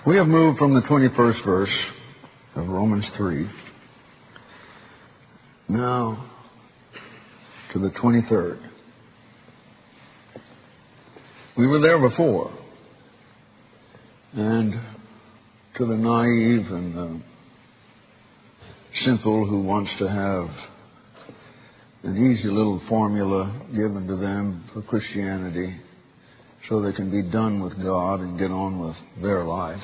We have moved from the 21st verse of Romans 3 now to the 23rd. We were there before, and to the naive and the simple who wants to have an easy little formula given to them for Christianity so they can be done with God and get on with their life,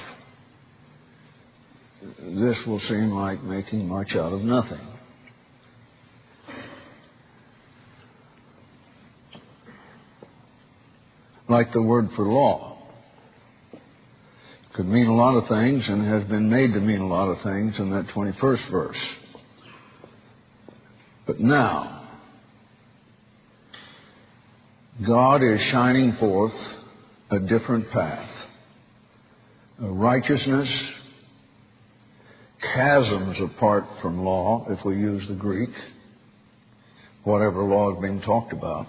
this will seem like making much out of nothing. Like the word for law. Could mean a lot of things and has been made to mean a lot of things in that 21st verse. But now, God is shining forth a different path. A righteousness, chasms apart from law, if we use the Greek, whatever law is being talked about.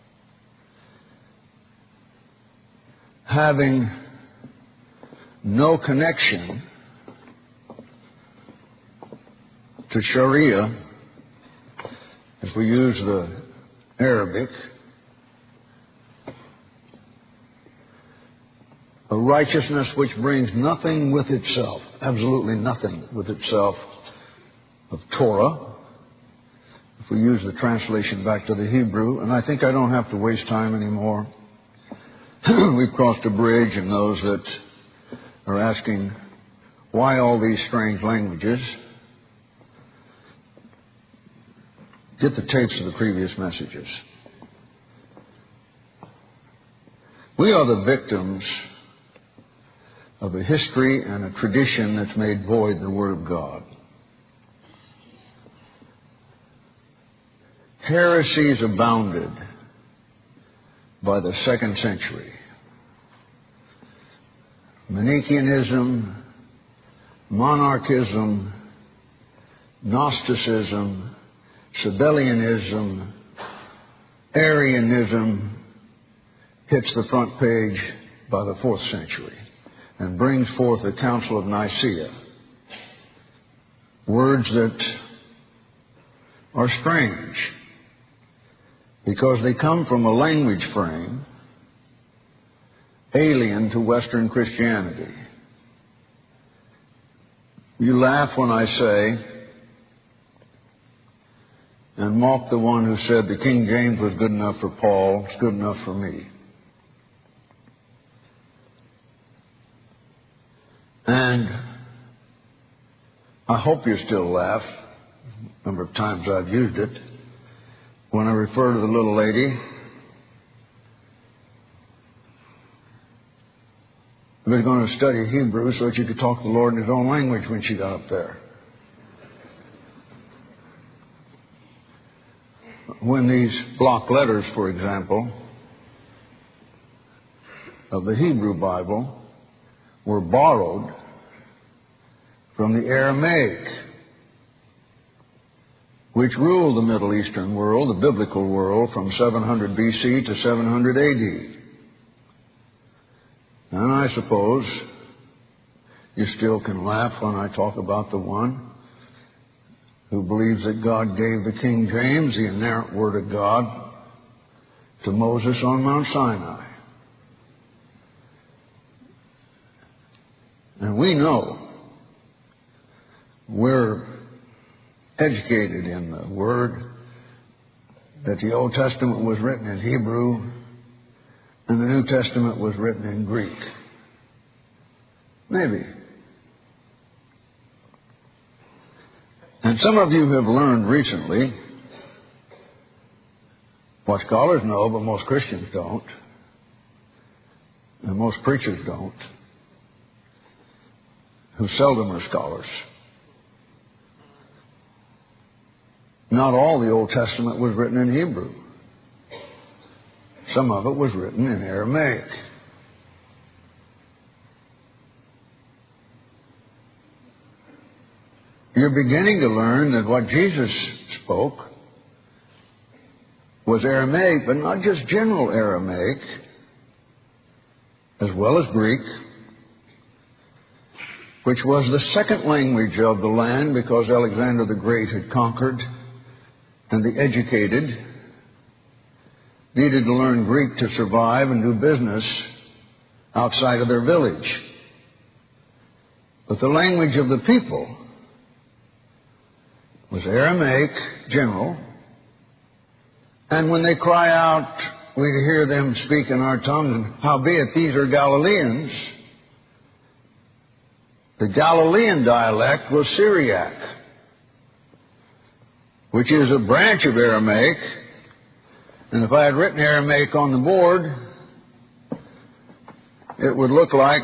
Having no connection to Sharia, if we use the Arabic, a righteousness which brings nothing with itself, absolutely nothing with itself of Torah, if we use the translation back to the Hebrew, and I think I don't have to waste time anymore. We've crossed a bridge, and those that are asking why all these strange languages, get the tapes of the previous messages. We are the victims of a history and a tradition that's made void the Word of God. Heresies abounded by the 2nd century. Manichaeanism, monarchism, Gnosticism, Sabellianism, Arianism hits the front page by the 4th century and brings forth the Council of Nicaea. Words that are strange because they come from a language frame alien to Western Christianity. You laugh when I say, and mock the one who said the King James was good enough for Paul, it's good enough for me. And I hope you still laugh, the number of times I've used it, when I refer to the little lady who was going to study Hebrew so that she could talk to the Lord in His own language when she got up there. When these block letters, for example, of the Hebrew Bible were borrowed from the Aramaic, which ruled the Middle Eastern world, the biblical world, from 700 BC to 700 AD. And I suppose you still can laugh when I talk about the one who believes that God gave the King James, the inerrant Word of God, to Moses on Mount Sinai. And we know we're educated in the Word, that the Old Testament was written in Hebrew and the New Testament was written in Greek. Maybe. And some of you have learned recently what scholars know, but most Christians don't, and most preachers don't, who seldom are scholars. Not all the Old Testament was written in Hebrew. Some of it was written in Aramaic. You're beginning to learn that what Jesus spoke was Aramaic, but not just general Aramaic, as well as Greek, which was the second language of the land because Alexander the Great had conquered, and the educated needed to learn Greek to survive and do business outside of their village. But the language of the people was Aramaic, general, and when they cry out, we hear them speak in our tongue, and howbeit these are Galileans. The Galilean dialect was Syriac, which is a branch of Aramaic, and if I had written Aramaic on the board, it would look like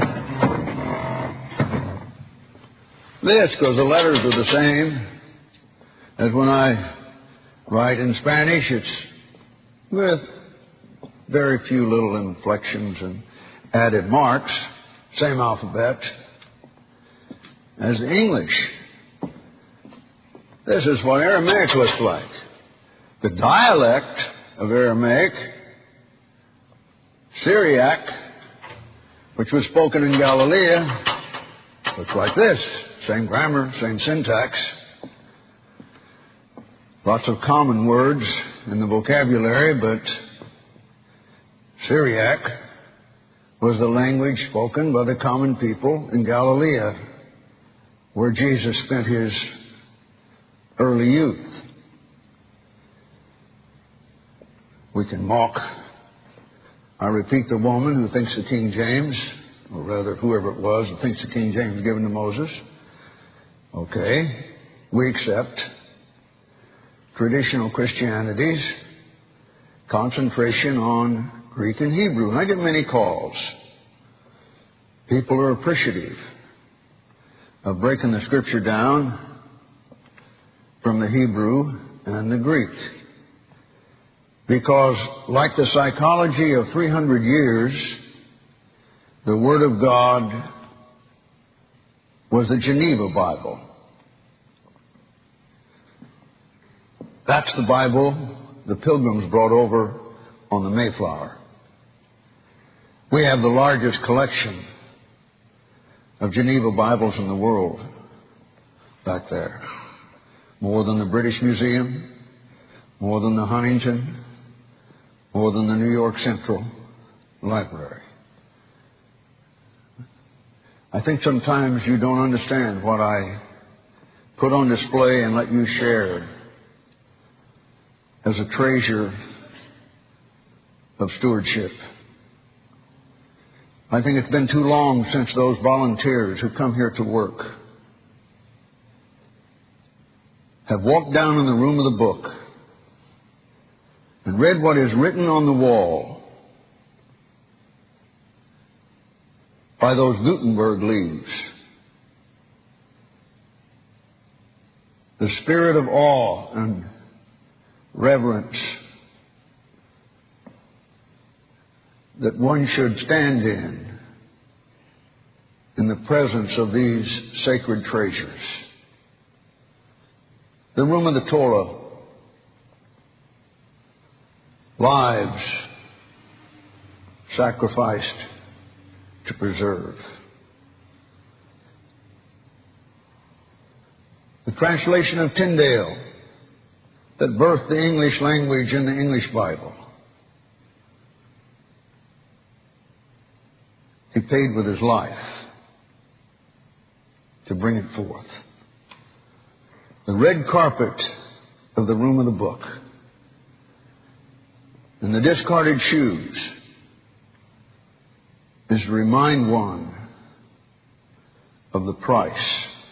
this, because the letters are the same as when I write in Spanish. It's with very few little inflections and added marks, same alphabet as the English. This is what Aramaic looks like. The dialect of Aramaic, Syriac, which was spoken in Galilee, looks like this. Same grammar, same syntax. Lots of common words in the vocabulary, but Syriac was the language spoken by the common people in Galilee, where Jesus spent his early youth. We can mock, I repeat, the woman who thinks the King James, or rather whoever it was who thinks the King James was given to Moses. Okay, we accept traditional Christianity's concentration on Greek and Hebrew. And I get many calls. People are appreciative of breaking the Scripture down from the Hebrew and the Greek. Because, like the psychology of 300 years, the Word of God was the Geneva Bible. That's the Bible the Pilgrims brought over on the Mayflower. We have the largest collection of Geneva Bibles in the world back there. More than the British Museum, more than the Huntington, more than the New York Central Library. I think sometimes you don't understand what I put on display and let you share as a treasure of stewardship. I think it's been too long since those volunteers who come here to work have walked down in the room of the book and read what is written on the wall by those Gutenberg leaves. The spirit of awe and reverence that one should stand in the presence of these sacred treasures. The room of the Torah, lives sacrificed to preserve. The translation of Tyndale that birthed the English language in the English Bible. He paid with his life to bring it forth. The red carpet of the room of the book and the discarded shoes is to remind one of the price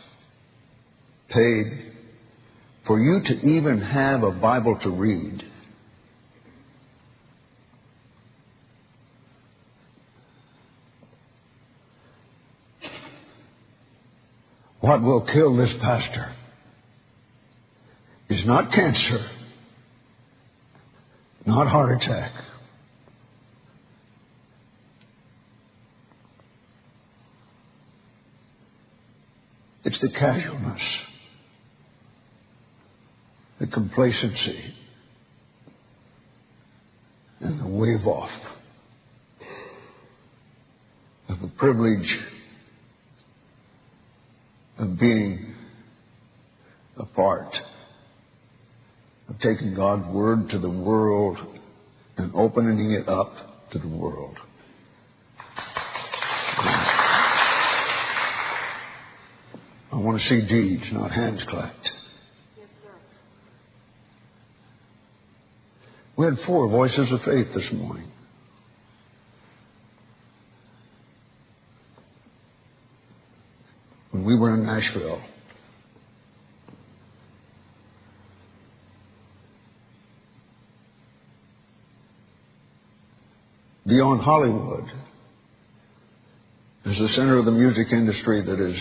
paid for you to even have a Bible to read. What will kill this pastor is not cancer, not heart attack. It's the casualness, the complacency, and the wave off of the privilege of being a part of taking God's Word to the world and opening it up to the world. I want to see deeds, not hands clapped. Yes, sir. We had 4 voices of faith this morning. When we were in Nashville, beyond Hollywood is the center of the music industry that is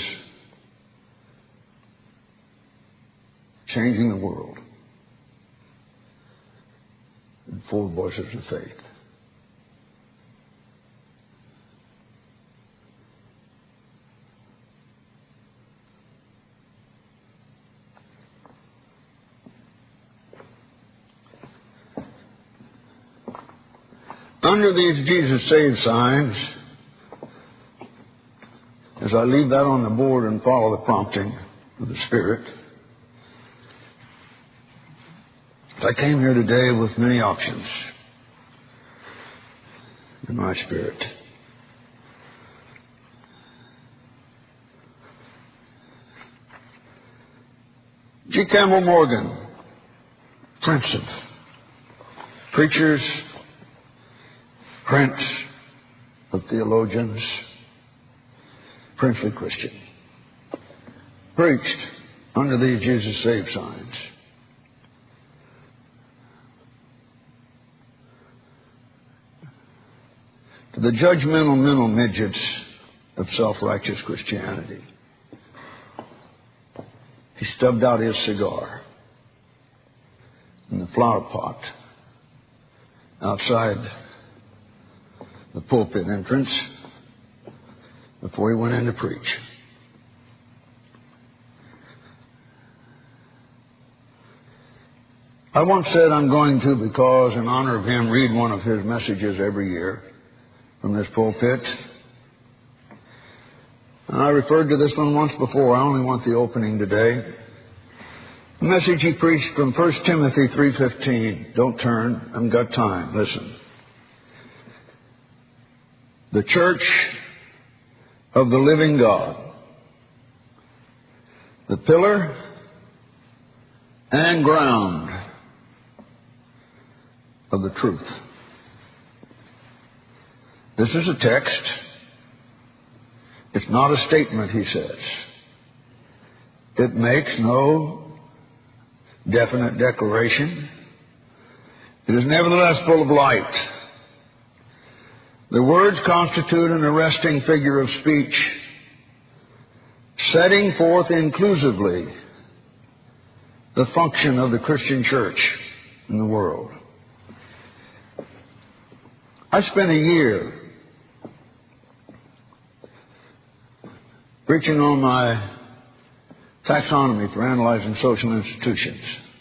changing the world. And 4 voices of faith. Under these Jesus Saves signs, as I leave that on the board and follow the prompting of the Spirit, I came here today with many options in my spirit. G. Campbell Morgan, Prince of Preachers, Prince of Theologians, princely Christian, preached under these Jesus Saves signs. To the judgmental mental midgets of self-righteous Christianity, he stubbed out his cigar in the flower pot outside the pulpit entrance before he went in to preach. I once said I'm going to, because in honor of him, read one of his messages every year from this pulpit. And I referred to this one once before. I only want the opening today. The message he preached from 1 Timothy 3:15. Don't turn. I haven't got time. Listen. The church of the living God, the pillar and ground of the truth. This is a text. It's not a statement, he says. It makes no definite declaration. It is nevertheless full of light. The words constitute an arresting figure of speech, setting forth inclusively the function of the Christian church in the world. I spent a year preaching on my taxonomy for analyzing social institutions.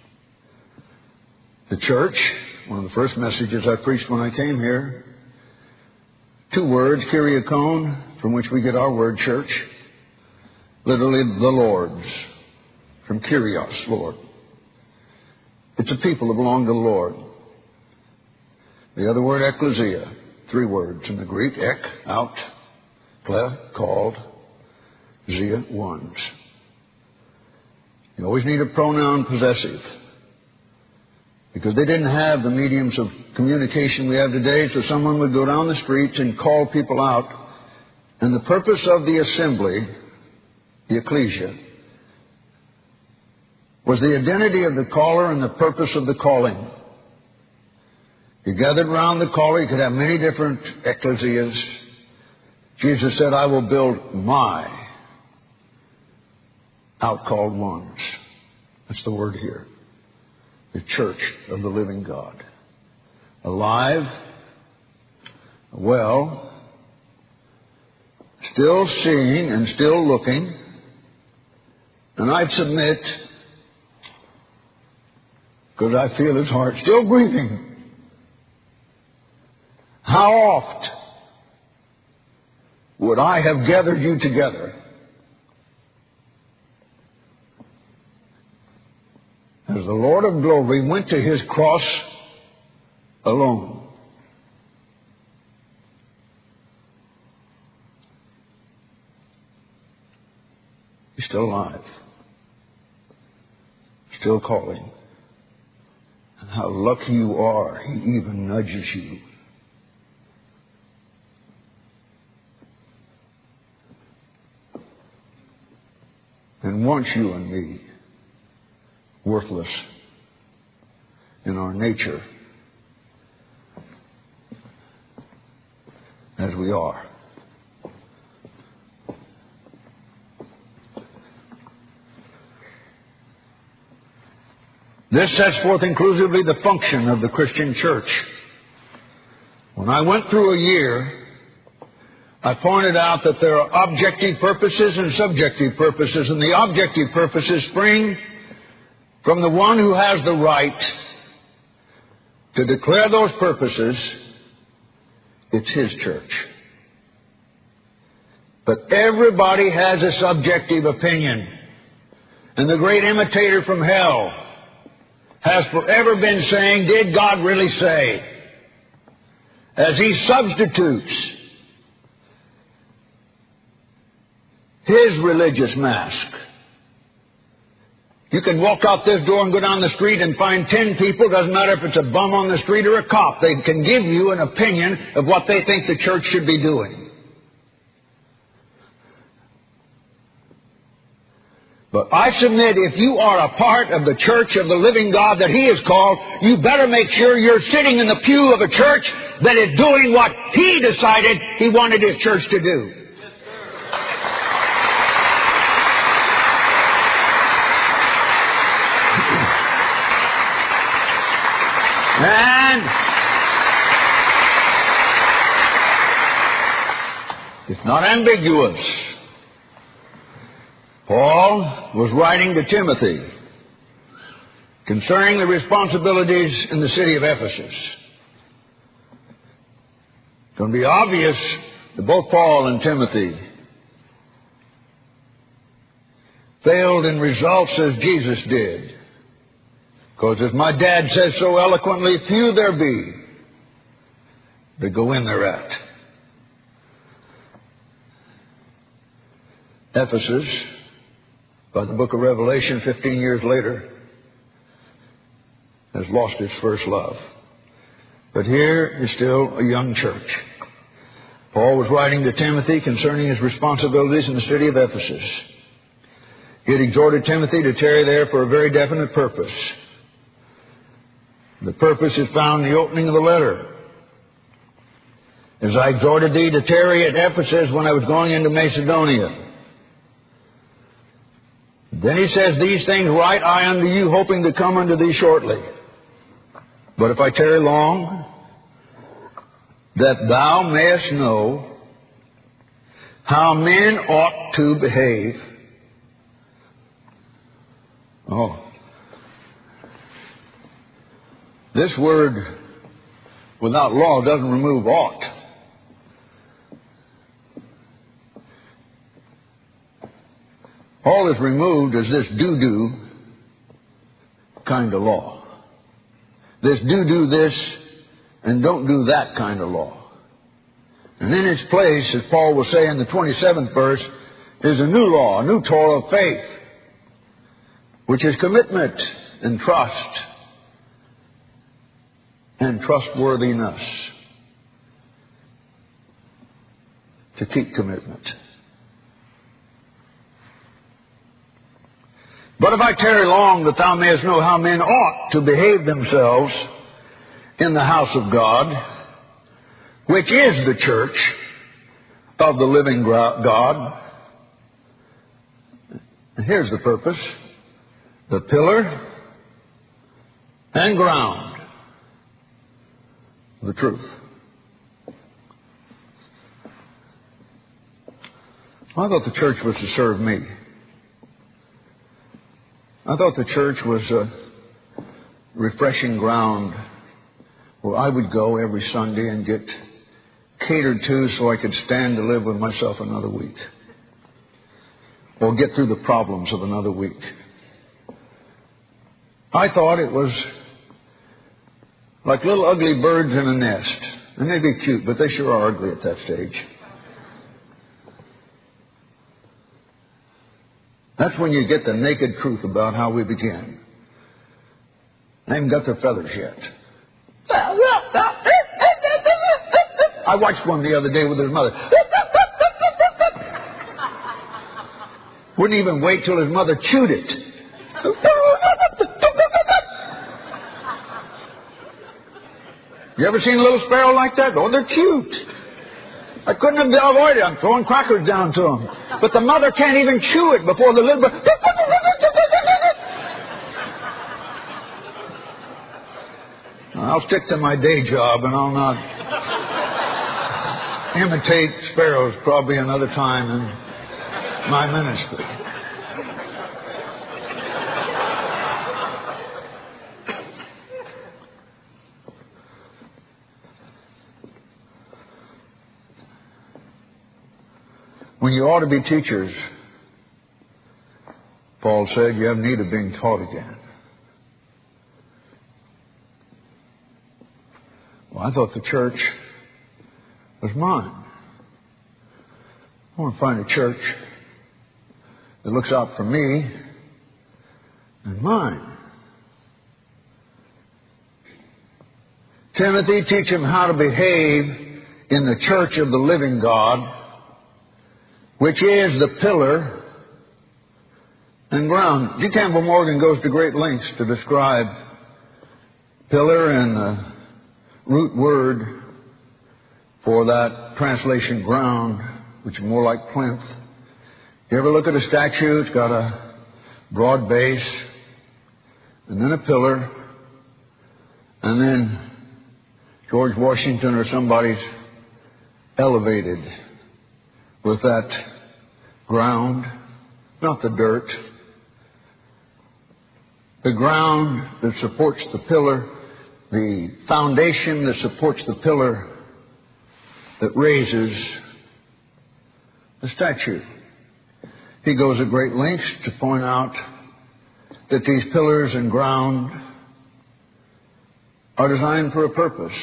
The church, one of the first messages I preached when I came here, 2 words, kyriakon, from which we get our word church, literally the Lord's, from kyrios, Lord. It's a people that belong to the Lord. The other word, ecclesia, 3 words in the Greek, ek, out, cle, called, zia, ones. You always need a pronoun possessive, because they didn't have the mediums of communication we have today, so someone would go down the streets and call people out. And the purpose of the assembly, the ecclesia, was the identity of the caller and the purpose of the calling. You gathered around the caller. You could have many different ecclesias. Jesus said, I will build my outcalled ones. That's the word here. The church of the living God. Alive, well, still seeing and still looking, and I'd submit, because I feel his heart, still breathing. How oft would I have gathered you together as the Lord of glory went to His cross alone. He's still alive. Still calling. And how lucky you are, He even nudges you. And wants you and me worthless in our nature as we are. This sets forth inclusively the function of the Christian church. When I went through a year, I pointed out that there are objective purposes and subjective purposes, and the objective purposes spring from the one who has the right to declare those purposes. It's His church. But everybody has a subjective opinion. And the great imitator from hell has forever been saying, did God really say? As he substitutes his religious mask. You can walk out this door and go down the street and find 10 people, doesn't matter if it's a bum on the street or a cop, they can give you an opinion of what they think the church should be doing. But I submit, if you are a part of the church of the living God that He has called, you better make sure you're sitting in the pew of a church that is doing what He decided He wanted His church to do. And it's not ambiguous. Paul was writing to Timothy concerning the responsibilities in the city of Ephesus. It's going to be obvious that both Paul and Timothy failed in results as Jesus did. Because as my dad says so eloquently, few there be that go in thereat. Ephesus, by the book of Revelation 15 years later, has lost its first love. But here is still a young church. Paul was writing to Timothy concerning his responsibilities in the city of Ephesus. He had exhorted Timothy to tarry there for a very definite purpose. The purpose is found in the opening of the letter. As I exhorted thee to tarry at Ephesus when I was going into Macedonia. Then he says, these things write I unto you, hoping to come unto thee shortly. But if I tarry long, that thou mayest know how men ought to behave. Oh. This word, without law, doesn't remove ought. All is removed is this do-do kind of law. This do this and don't do that kind of law. And in its place, as Paul will say in the 27th verse, is a new law, a new Torah of faith, which is commitment and trust and trustworthiness to keep commitment. But if I tarry long, that thou mayest know how men ought to behave themselves in the house of God, which is the church of the living God. And here's the purpose: the pillar and ground of the truth. I thought the church was to serve me. I thought the church was a refreshing ground where I would go every Sunday and get catered to so I could stand to live with myself another week. Or get through the problems of another week. I thought it was like little ugly birds in a nest. And they'd be cute, but they sure are ugly at that stage. That's when you get the naked truth about how we began. They haven't got their feathers yet. I watched one the other day with his mother. Wouldn't even wait till his mother chewed it. You ever seen a little sparrow like that? Oh, they're cute. I couldn't have avoided it. I'm throwing crackers down to them. But the mother can't even chew it before the little bird. I'll stick to my day job and I'll not imitate sparrows probably another time in my ministry. When you ought to be teachers, Paul said, you have need of being taught again. Well, I thought the church was mine. I want to find a church that looks out for me and mine. Timothy, teach him how to behave in the church of the living God, which is the pillar and ground. G. Campbell Morgan goes to great lengths to describe pillar and the root word for that translation ground, which is more like plinth. You ever look at a statue? It's got a broad base and then a pillar, and then George Washington or somebody's elevated with that ground, not the dirt. The ground that supports the pillar, the foundation that supports the pillar that raises the statue. He goes at great lengths to point out that these pillars and ground are designed for a purpose.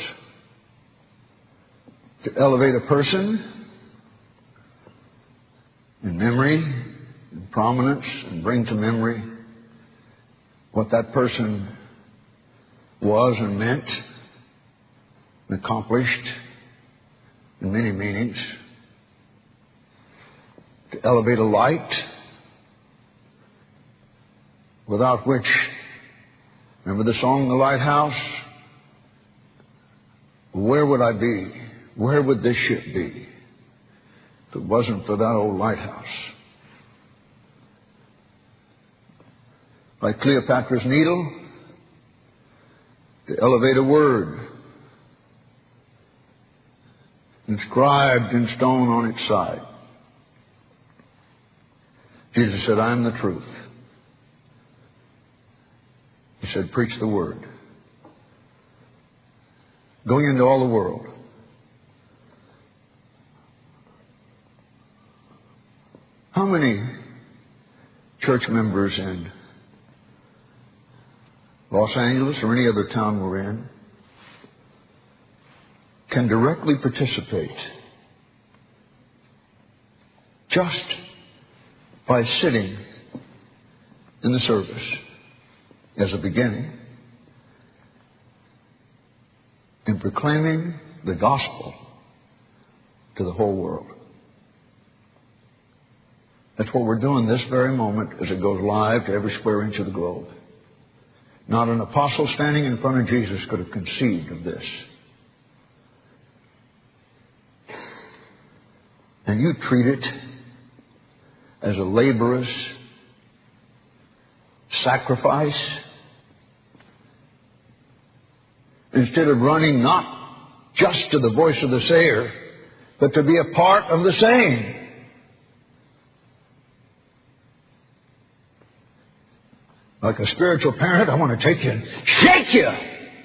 To elevate a person in memory, in prominence, and bring to memory what that person was and meant and accomplished in many meanings. To elevate a light without which, remember the song, The Lighthouse? Where would I be? Where would this ship be if it wasn't for that old lighthouse? Like Cleopatra's Needle, to elevate a word inscribed in stone on its side. Jesus said, I am the truth. He said, preach the word. Going into all the world. How many church members in Los Angeles or any other town we're in can directly participate just by sitting in the service as a beginning and proclaiming the gospel to the whole world? That's what we're doing this very moment as it goes live to every square inch of the globe. Not an apostle standing in front of Jesus could have conceived of this. And you treat it as a laborious sacrifice instead of running not just to the voice of the sayer, but to be a part of the saying. Like a spiritual parent, I want to take you and shake you.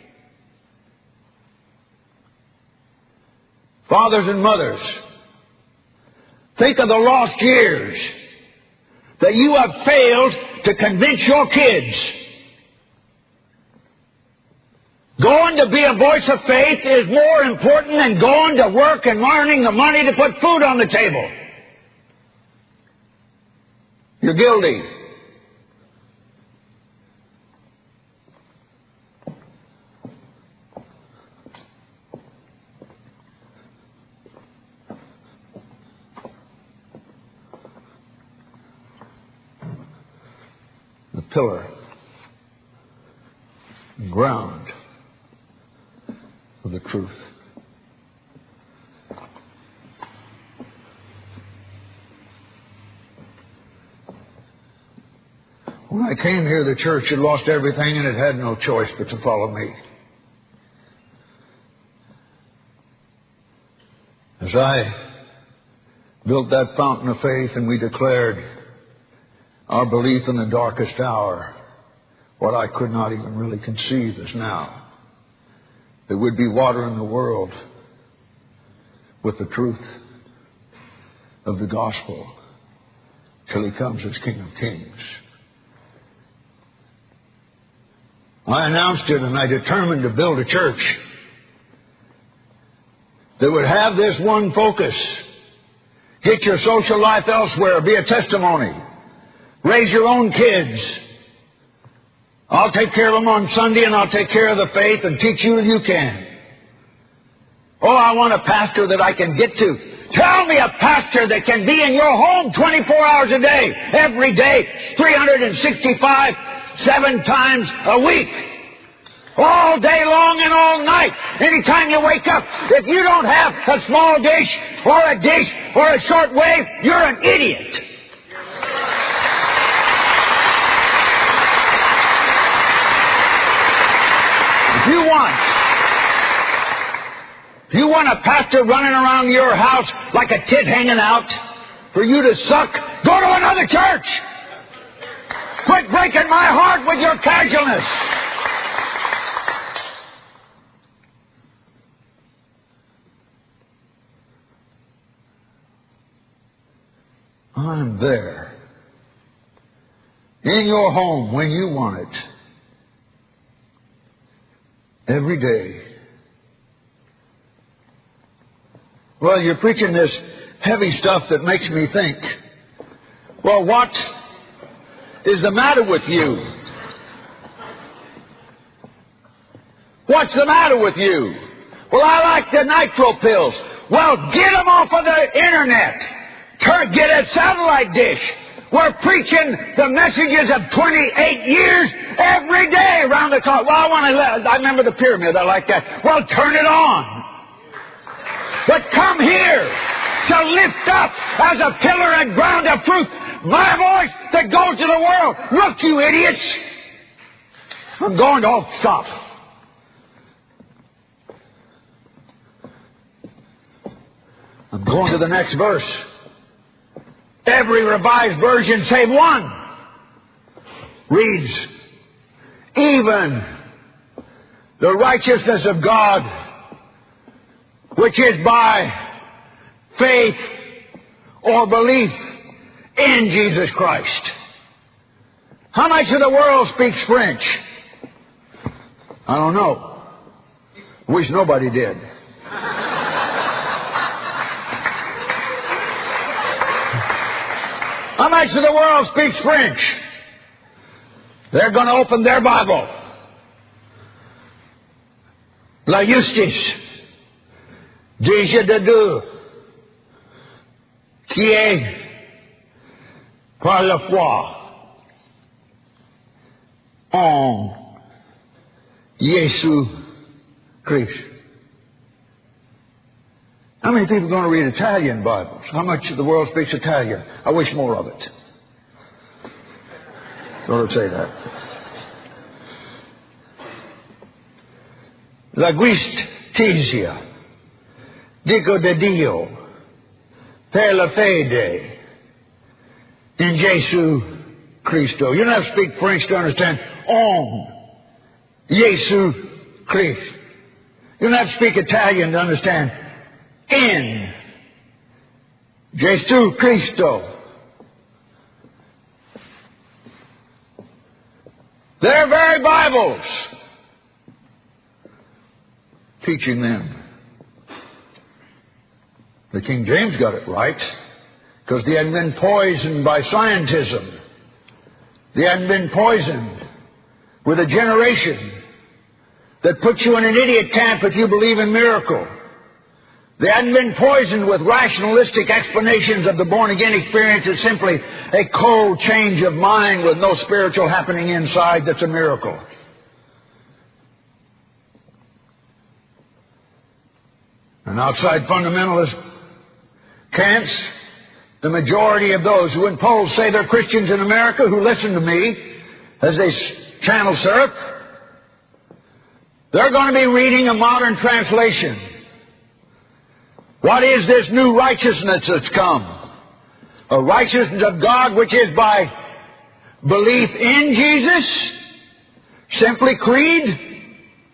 Fathers and mothers, think of the lost years that you have failed to convince your kids Going to be a voice of faith is more important than going to work and earning the money to put food on the table. You're guilty. The pillar, ground of the truth. When I came here, the church had lost everything and it had no choice but to follow me. As I built that fountain of faith and we declared our belief in the darkest hour, what I could not even really conceive is now. There would be water in the world with the truth of the gospel till He comes as King of Kings. I announced it and I determined to build a church that would have this one focus. Get your social life elsewhere. Be a testimony. Raise your own kids. I'll take care of them on Sunday and I'll take care of the faith and teach you you can. Oh, I want a pastor that I can get to. Tell me a pastor that can be in your home 24 hours a day, every day, 365, 7 times a week. All day long and all night. Anytime you wake up, if you don't have a small dish or a short wave, you're an idiot. If you want a pastor running around your house like a tit hanging out for you to suck, go to another church. Quit breaking my heart with your casualness. I'm there in your home when you want it. Every day. Well, you're preaching this heavy stuff that makes me think. Well, what is the matter with you? What's the matter with you? Well, I like the nitro pills. Well, get them off of the internet. Get a satellite dish. We're preaching the messages of 28 years every day around the clock. Well, I remember the pyramid. I like that. Well, turn it on. But come here to lift up as a pillar and ground of truth my voice that goes to the world. Look, you idiots. I'm going to stop. I'm going to the next verse. Every revised version, save one, reads, even the righteousness of God, which is by faith or belief in Jesus Christ. How much of the world speaks French? I don't know. Wish nobody did. How much of the world speaks French? They're going to open their Bible. La justice, déjà de deux, qui est par la foi en Jésus Christ. How many people are going to read Italian Bibles? How much of the world speaks Italian? I wish more of it. Don't say that. La giustizia, dico de Dio, per la fede in Gesù Cristo. You don't have to speak French to understand en Gesù Christ. You don't have to speak Italian to understand in Gesù Cristo. Their very Bibles teaching them. The King James got it right, because they hadn't been poisoned by scientism. They hadn't been poisoned with a generation that puts you in an idiot camp if you believe in miracle. They hadn't been poisoned with rationalistic explanations of the born-again experience as simply a cold change of mind with no spiritual happening inside that's a miracle. And outside fundamentalist camps, the majority of those who in polls say they're Christians in America who listen to me as they channel surf, they're going to be reading a modern translation. What is this new righteousness that's come? A righteousness of God which is by belief in Jesus? Simply creed?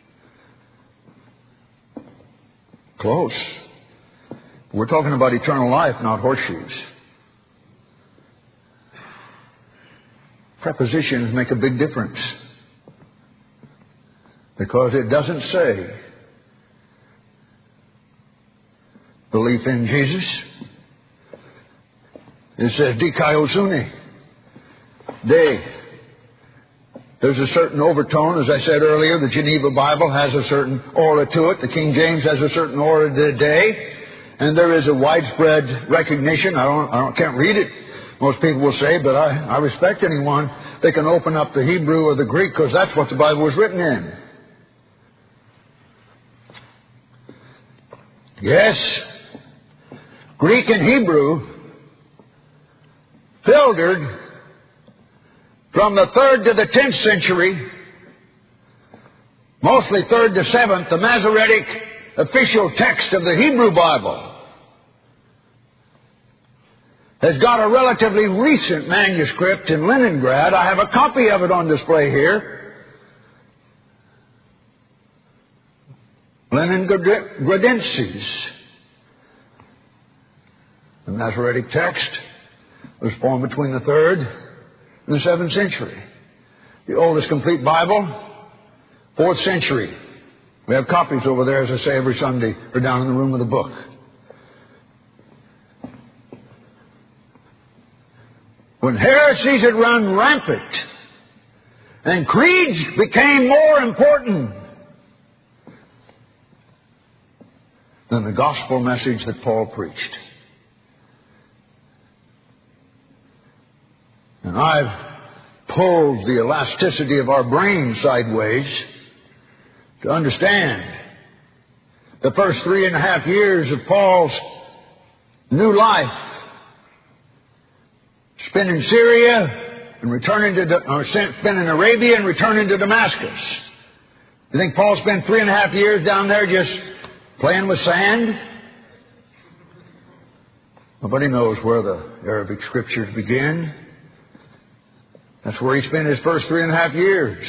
Close. We're talking about eternal life, not horseshoes. Prepositions make a big difference, because it doesn't say belief in Jesus. It says dikaiosune. There's a certain overtone, as I said earlier. The Geneva Bible has a certain aura to it. The King James has a certain aura today. And there is a widespread recognition. I can't read it, most people will say, but I respect anyone that can open up the Hebrew or the Greek, because that's what the Bible was written in. Yes, Greek and Hebrew filtered from the 3rd to the 10th century, mostly 3rd to 7th, the Masoretic official text of the Hebrew Bible has got a relatively recent manuscript in Leningrad. I have a copy of it on display here. Leningradenses. The Masoretic text was formed between the 3rd and the 7th century. The oldest complete Bible, 4th century. We have copies over there, as I say, every Sunday, or down in the room of the book. When heresies had run rampant and creeds became more important than the gospel message that Paul preached. And I've pulled the elasticity of our brain sideways to understand the first 3.5 years of Paul's new life, spent in Syria and spent in Arabia and returning to Damascus. You think Paul spent 3.5 years down there just playing with sand? Nobody knows where the Arabic scriptures begin. That's where he spent his first 3.5 years.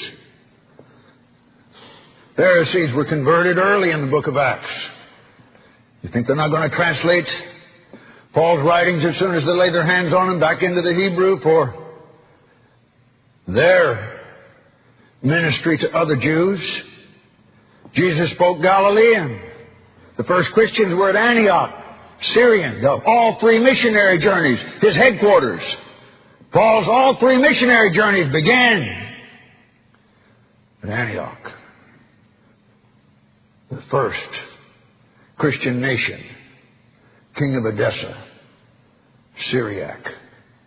Pharisees were converted early in the book of Acts. You think they're not going to translate Paul's writings as soon as they lay their hands on him back into the Hebrew for their ministry to other Jews? Jesus spoke Galilean. The first Christians were at Antioch, Syrian. Of all 3 missionary journeys, his headquarters. Paul's all 3 missionary journeys began at Antioch. The first Christian nation, king of Edessa, Syriac.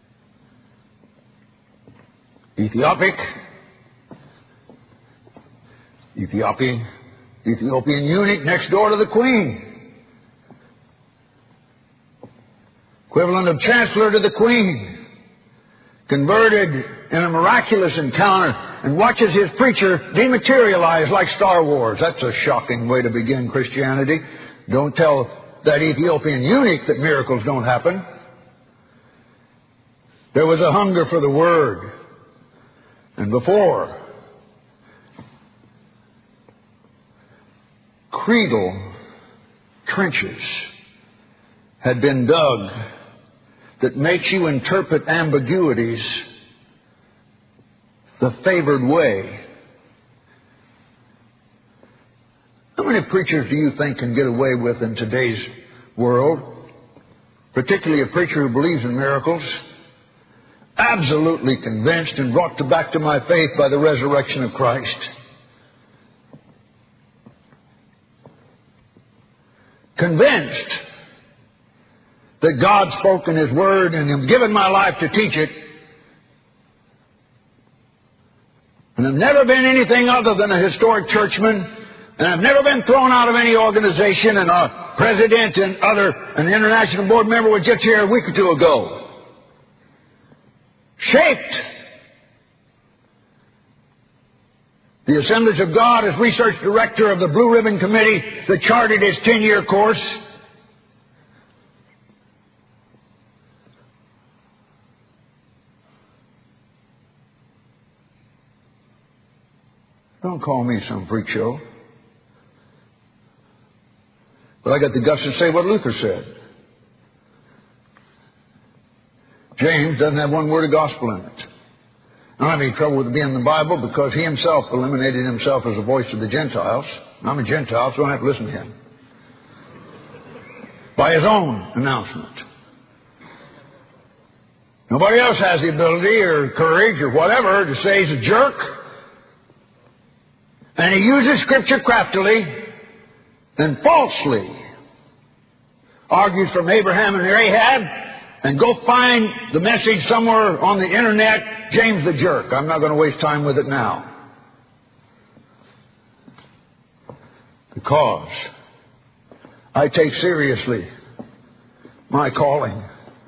Ethiopian eunuch next door to the queen. Equivalent of chancellor to the queen. Converted in a miraculous encounter and watches his preacher dematerialize like Star Wars. That's a shocking way to begin Christianity. Don't tell that Ethiopian eunuch that miracles don't happen. There was a hunger for the Word. And before creedal trenches had been dug that makes you interpret ambiguities the favored way, How many preachers do you think can get away with in today's world, particularly a preacher who believes in miracles, absolutely convinced and brought back to my faith by the resurrection of Christ? Convinced that God spoke in His Word and I've given my life to teach it, and I've never been anything other than a historic churchman, and I've never been thrown out of any organization, and our president and an international board member was just here a week or two ago. Shaped the Assemblies of God as research director of the Blue Ribbon Committee that charted his 10-year course. Don't call me some freak show. But I got the guts to say what Luther said. James doesn't have one word of gospel in it. I don't have any trouble with it being in the Bible because he himself eliminated himself as a voice of the Gentiles. I'm a Gentile, so I don't have to listen to him. By his own announcement. Nobody else has the ability or courage or whatever to say he's a jerk. And he uses Scripture craftily and falsely. Argues from Abraham and Rahab, and go find the message somewhere on the internet, James the Jerk. I'm not going to waste time with it now. Because I take seriously my calling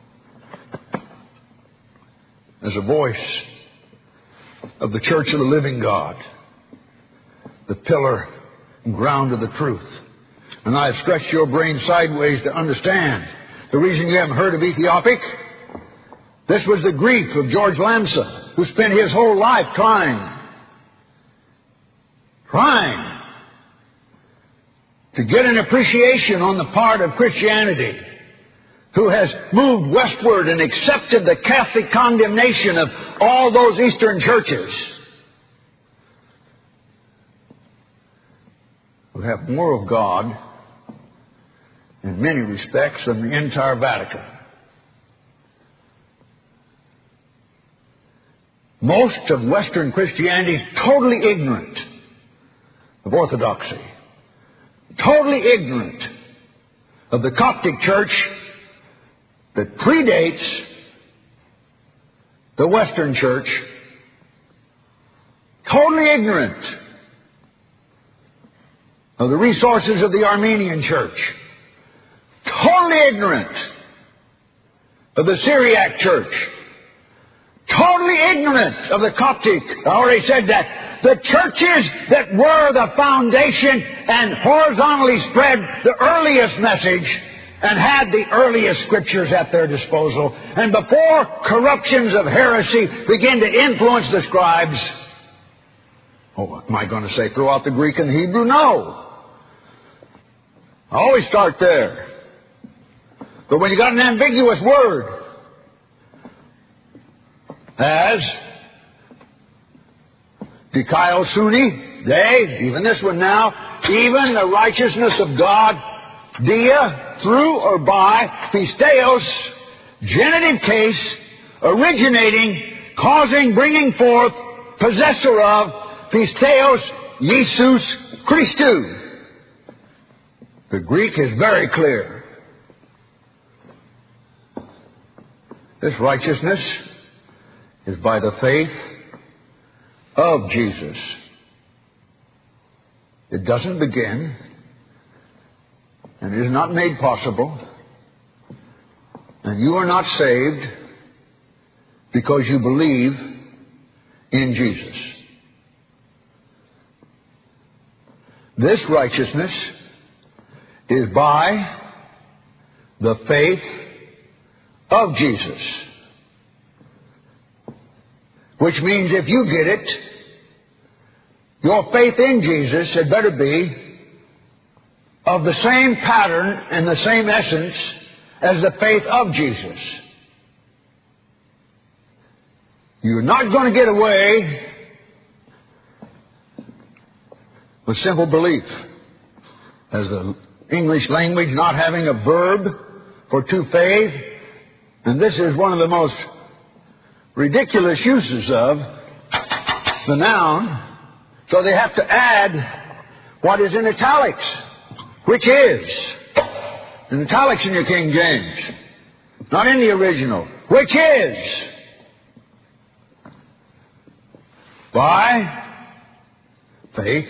as a voice of the Church of the Living God, the pillar and ground of the truth. And I have stretched your brain sideways to understand the reason you haven't heard of Ethiopic. This was the grief of George Lamsa, who spent his whole life trying to get an appreciation on the part of Christianity, who has moved westward and accepted the Catholic condemnation of all those Eastern churches, who have more of God in many respects than the entire Vatican. Most of Western Christianity is totally ignorant of orthodoxy, totally ignorant of the Coptic Church that predates the Western Church, totally ignorant of the resources of the Armenian Church, totally ignorant of the Syriac Church, totally ignorant of the Coptic. I already said that. The churches that were the foundation and horizontally spread the earliest message and had the earliest scriptures at their disposal. And before corruptions of heresy began to influence the scribes, am I going to say throughout the Greek and Hebrew? No. I always start there. But when you got an ambiguous word, as Dikaio Suni, they, even this one now, even the righteousness of God, dia, through or by, pisteos, genitive case, originating, causing, bringing forth, possessor of, pisteos, Jesus Christou. The Greek is very clear. This righteousness is by the faith of Jesus. It doesn't begin, and it is not made possible, and you are not saved because you believe in Jesus. This righteousness is by the faith of Jesus. Which means if you get it, your faith in Jesus had better be of the same pattern and the same essence as the faith of Jesus. You're not going to get away with simple belief. as the English language not having a verb for to faith. And this is one of the most ridiculous uses of the noun. So they have to add what is in italics, which is. In italics in your King James, not in the original. Which is. By faith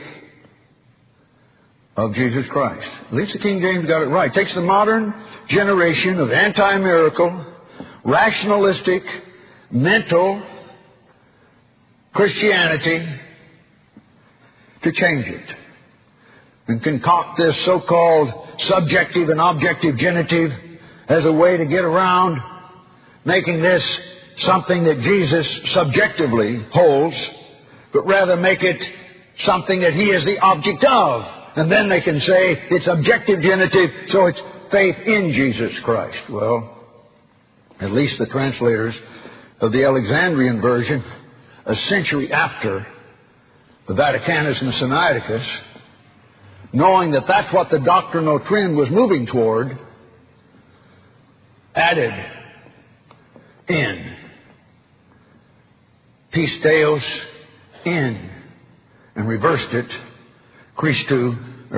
of Jesus Christ. At least the King James got it right. Takes the modern generation of anti-miracle, rationalistic, mental Christianity to change it. And concoct this so-called subjective and objective genitive as a way to get around making this something that Jesus subjectively holds, but rather make it something that He is the object of. And then they can say it's objective genitive, so it's faith in Jesus Christ. Well, at least the translators of the Alexandrian version, a century after the Vaticanus and Sinaiticus, knowing that that's what the doctrinal trend was moving toward, added in. Pisteos in. And reversed it. Christu,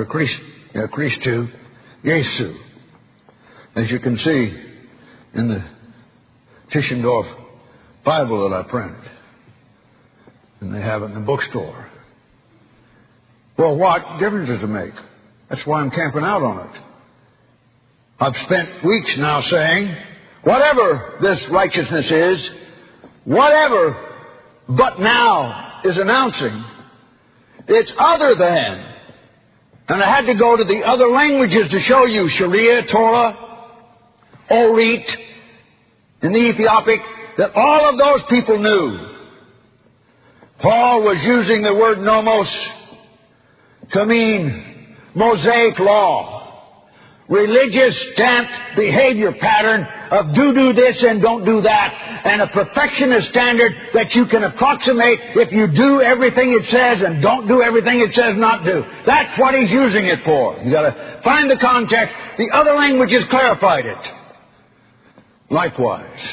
Jesu. As you can see in the Tischendorf Bible that I printed. And they have it in the bookstore. Well, what difference does it make? That's why I'm camping out on it. I've spent weeks now saying, whatever this righteousness is, whatever but now is announcing, it's other than. And I had to go to the other languages to show you Sharia, Torah, Orit, in the Ethiopic, that all of those people knew. Paul was using the word nomos to mean Mosaic law, religious stamped behavior pattern of do this and don't do that, and a perfectionist standard that you can approximate if you do everything it says and don't do everything it says not do. That's what he's using it for. You've got to find the context. The other languages clarified it. Likewise,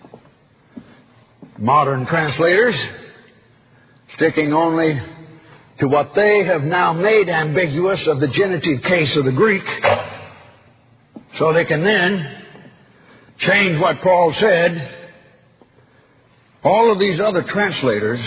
modern translators, sticking only to what they have now made ambiguous of the genitive case of the Greek, so they can then change what Paul said. All of these other translators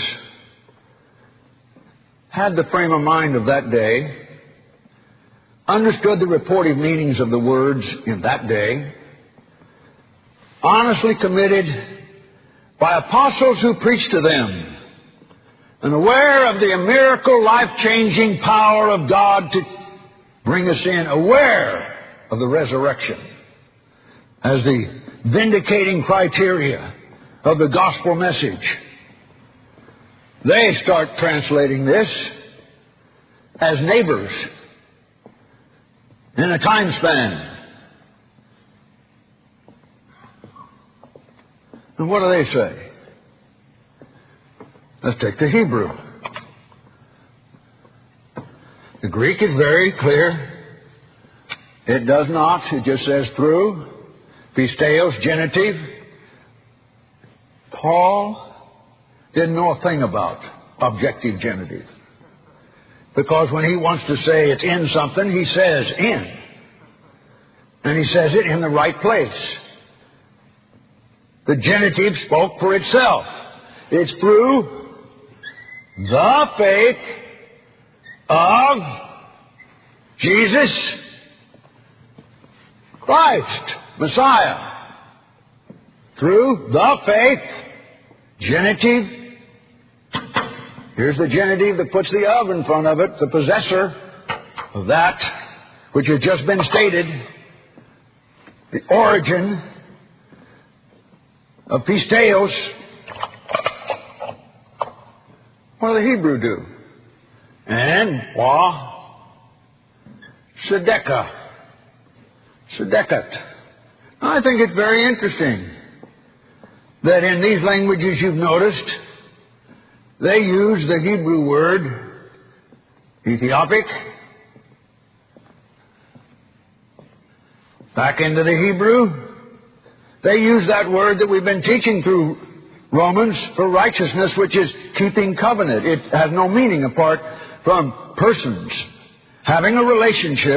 had the frame of mind of that day, understood the reportive meanings of the words in that day, honestly committed by apostles who preached to them, and aware of the miracle, life-changing power of God to bring us in, aware of the resurrection as the vindicating criteria of the gospel message. They start translating this as neighbors in a time span. And what do they say? Let's take the Hebrew. The Greek is very clear. It does not. It just says through. Pisteos, genitive. Paul didn't know a thing about objective genitive. Because when he wants to say it's in something, he says in. And he says it in the right place. The genitive spoke for itself. It's through the faith of Jesus Christ, Messiah. Through the faith, genitive. Here's the genitive that puts the of in front of it, the possessor of that which has just been stated. The origin of pisteos. What does the Hebrew do? And tzedekah. Tzedekat. I think it's very interesting that in these languages you've noticed, they use the Hebrew word Ethiopic, Back into the Hebrew, they use that word that we've been teaching through Romans for righteousness, which is keeping covenant. It has no meaning apart from persons having a relationship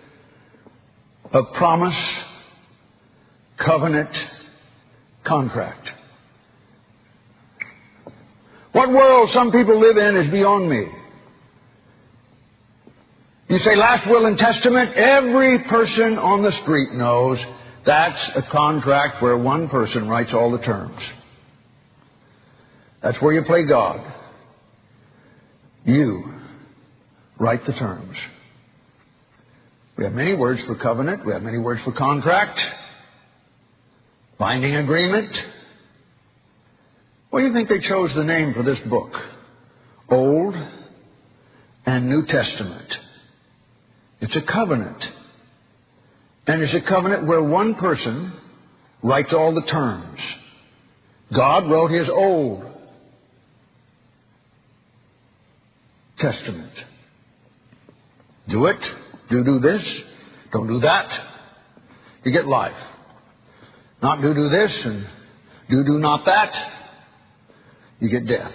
of promise, covenant, contract. What world some people live in is beyond me. You say last will and testament, every person on the street knows that's a contract where one person writes all the terms. That's where you play God. You write the terms. We have many words for covenant. We have many words for contract. Binding agreement. What do you think they chose the name for this book? Old and New Testament. It's a covenant. And it's a covenant where one person writes all the terms. God wrote His Old Testament. Do it. Do this. Don't do that. You get life. Not do this and do not that. You get death.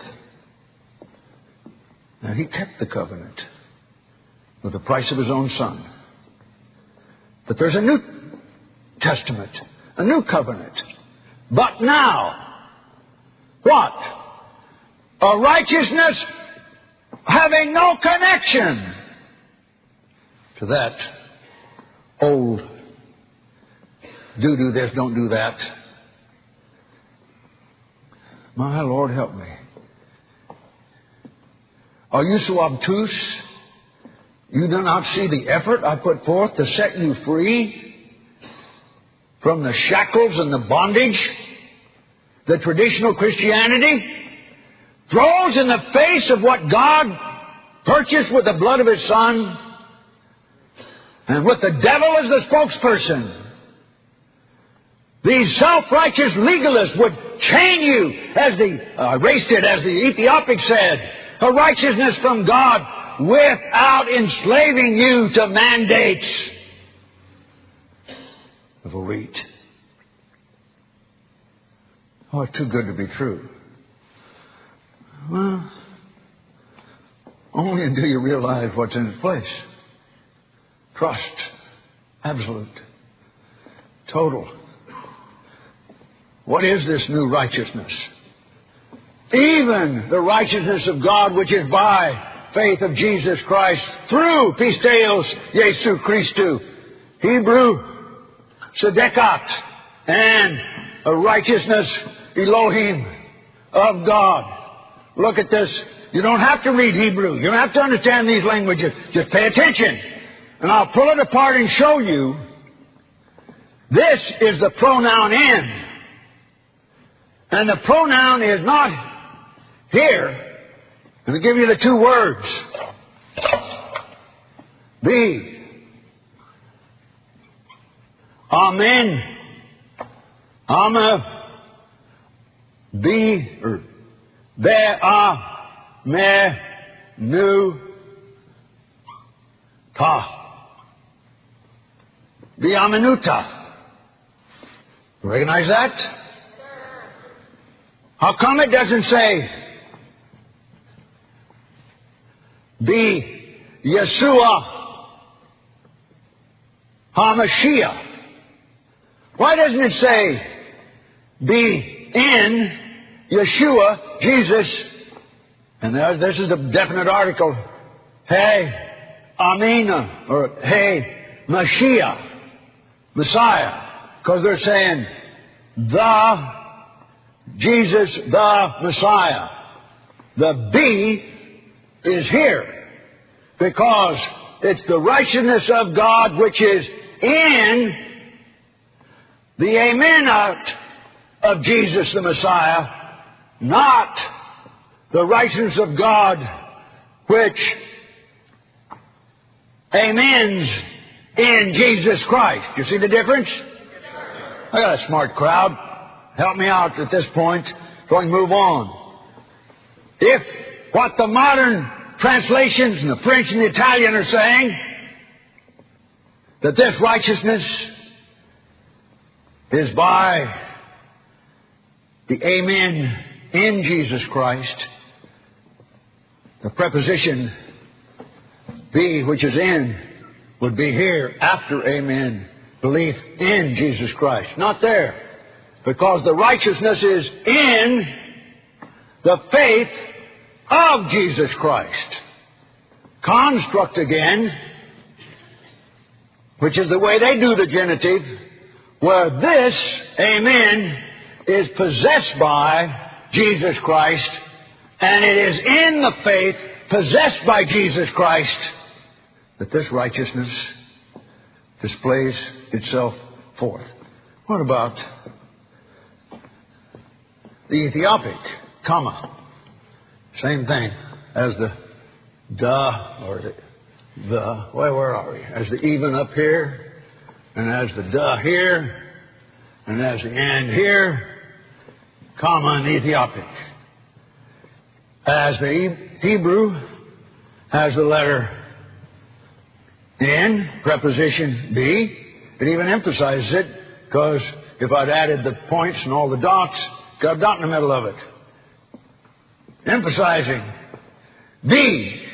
Now He kept the covenant with the price of His own Son. But there's a New Testament, a new covenant. But now, what? A righteousness having no connection to that old do this, don't do that. My Lord, help me. Are you so obtuse? You do not see the effort I put forth to set you free from the shackles and the bondage that traditional Christianity throws in the face of what God purchased with the blood of His Son, and with the devil as the spokesperson. These self-righteous legalists would chain you, as the Ethiopic said, a righteousness from God without enslaving you to mandates of a rite. Oh, it's too good to be true. Well, only until you realize what's in its place. Trust. Absolute. Total. What is this new righteousness? Even the righteousness of God, which is by faith of Jesus Christ through Pisteos Jesu Christu. Hebrew, Sedekat, and a righteousness, Elohim, of God. Look at this. You don't have to read Hebrew. You don't have to understand these languages. Just pay attention. And I'll pull it apart and show you. This is the pronoun in. And the pronoun is not here. Let me give you the two words. Be. Amen. Ama. Be. Or Be'a. Me. Nu. Ta. Be'amenuta. Recognize that? How come it doesn't say be Yeshua HaMashiach? Why doesn't it say be in Yeshua, Jesus? And this is a definite article. Hey, Amina, or hey, Mashiach, Messiah. Because they're saying the Jesus, the Messiah. The be is here because it's the righteousness of God which is in the Amenat of Jesus the Messiah, not the righteousness of God which amens in Jesus Christ. You see the difference? I got a smart crowd. Help me out at this point so I can move on. If what the modern translations and the French and the Italian are saying, that this righteousness is by the amen in Jesus Christ. The preposition be, which is in, would be here after amen. Belief in Jesus Christ. Not there. Because the righteousness is in the faith of Jesus Christ. Construct again, which is the way they do the genitive, where this, amen, is possessed by Jesus Christ, and it is in the faith possessed by Jesus Christ that this righteousness displays itself forth. What about the Ethiopic, comma? Same thing as the or where are we? As the even up here, and as the here, and as the and here, comma in the Ethiopic. As the Hebrew has the letter in, preposition be. It even emphasizes it, because if I'd added the points and all the dots, got a dot in the middle of it. Emphasizing be.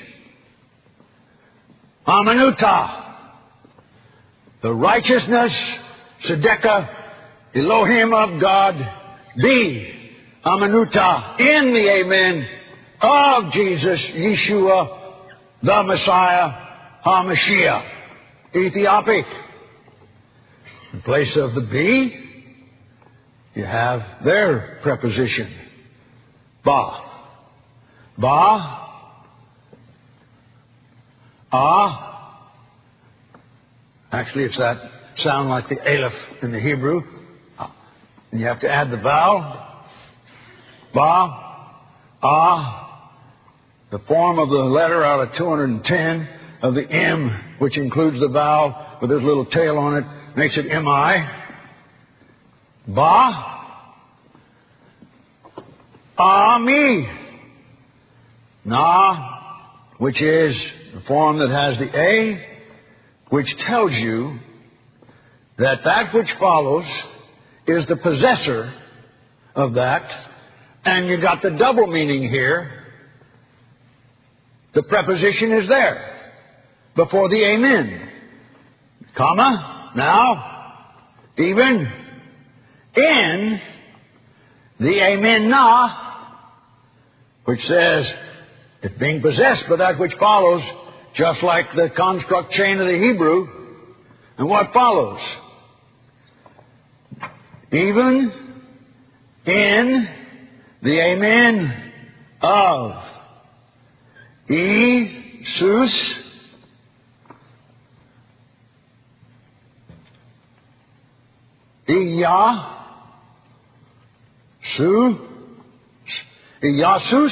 Amanuta. The righteousness, Tzedekah, Elohim of God, be. Amanuta, in the amen of Jesus, Yeshua, the Messiah, HaMashiach. Ethiopic. In place of the be, you have their preposition, ba. Ba, actually it's that sound like the aleph in the Hebrew. And you have to add the vowel. Ba, the form of the letter out of 210 of the M, which includes the vowel with this little tail on it, makes it M-I. Ba, me. Na, which is the form that has the A, which tells you that that which follows is the possessor of that, and you got the double meaning here. The preposition is there before the amen. Comma, now, even, in, the amen na, which says, it's being possessed by that which follows, just like the construct chain of the Hebrew. And what follows? Even, in, the amen of, Jesus, Iyasus,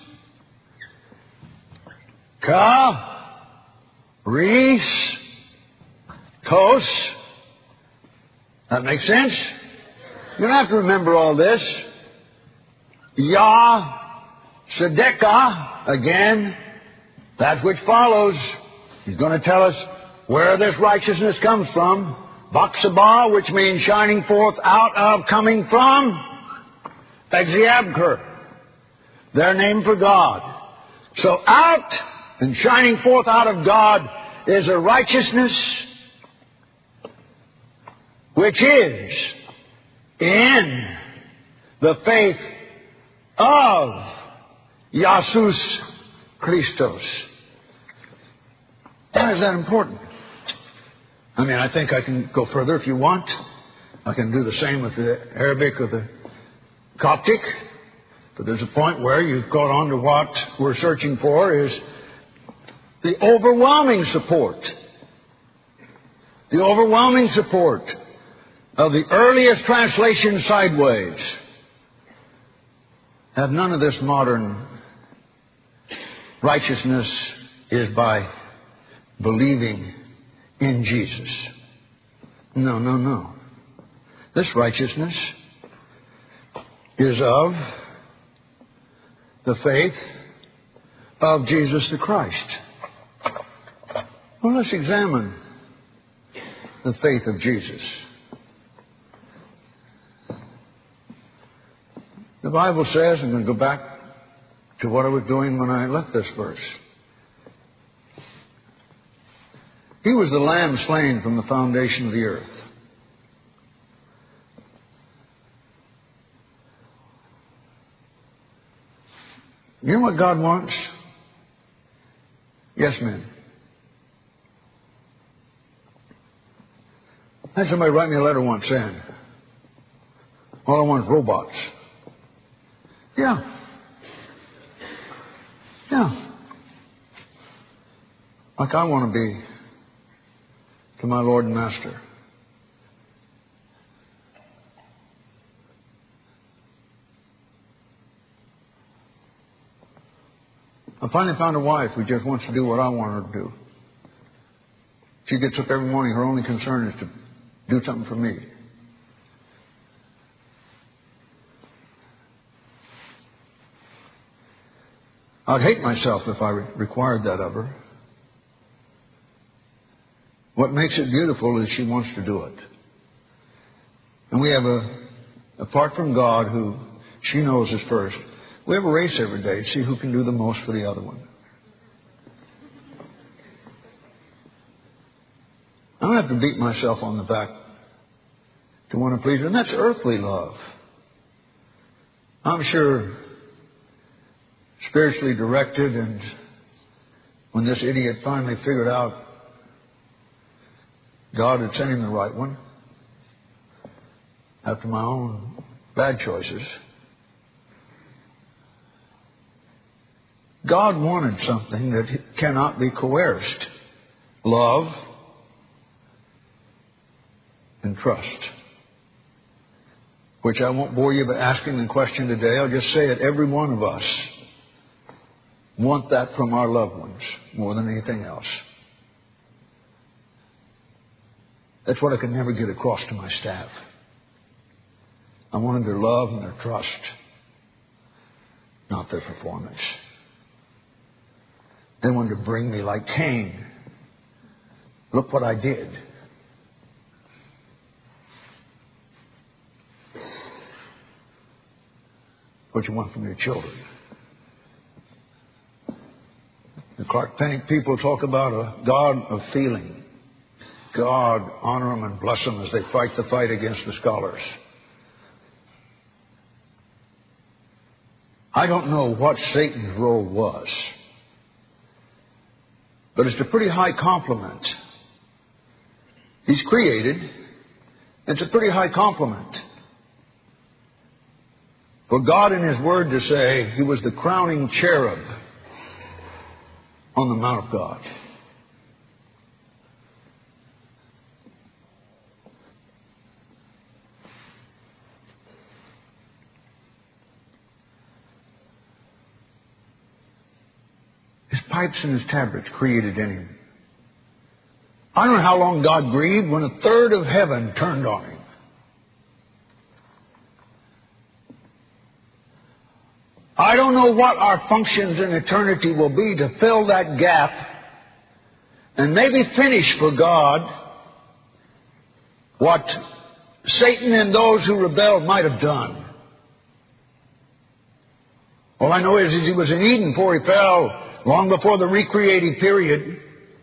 Kos. That makes sense? You don't have to remember all this. Tzedekah, again, that which follows. He's going to tell us where this righteousness comes from. Baksabah, which means shining forth out of, coming from. Exiabker, their name for God. So out and shining forth out of God is a righteousness which is in the faith of Jesus Christos. Why is that important? I mean, I think I can go further if you want. I can do the same with the Arabic or the Coptic. But there's a point where you've got on to what we're searching for is the overwhelming support. The overwhelming support of the earliest translation sideways have none of this modern righteousness is by believing in Jesus. No. This righteousness is of the faith of Jesus the Christ. Well, let's examine the faith of Jesus. The Bible says, I'm going to go back to what I was doing when I left this verse. He was the Lamb slain from the foundation of the earth. You know what God wants? Yes, men. I had somebody write me a letter once saying, all I want is robots. Yeah. Like I want to be to my Lord and Master. I finally found a wife who just wants to do what I want her to do. She gets up every morning, her only concern is to do something for me. I'd hate myself if I required that of her. What makes it beautiful is she wants to do it. And we have apart from God, who she knows is first, we have a race every day to see who can do the most for the other one. I don't have to beat myself on the back to want to please her. And that's earthly love. I'm sure spiritually directed, and when this idiot finally figured out God had sent him the right one after my own bad choices, God wanted something that cannot be coerced. Love and trust. Which I won't bore you by asking the question today. I'll just say it. Every one of us want that from our loved ones more than anything else. That's what I could never get across to my staff. I wanted their love and their trust, not their performance. They wanted to bring me like Cain. Look what I did. What you want from your children. The Clark Penny people talk about a God of feeling. God, honor them and bless them as they fight the fight against the scholars. I don't know what Satan's role was, but it's a pretty high compliment. He's created. It's a pretty high compliment for God in His Word to say He was the crowning cherub on the Mount of God. His pipes and His tabrets created in Him. I don't know how long God grieved when a third of heaven turned on Him. I don't know what our functions in eternity will be to fill that gap and maybe finish for God what Satan and those who rebelled might have done. All I know is he was in Eden before he fell, long before the recreative period.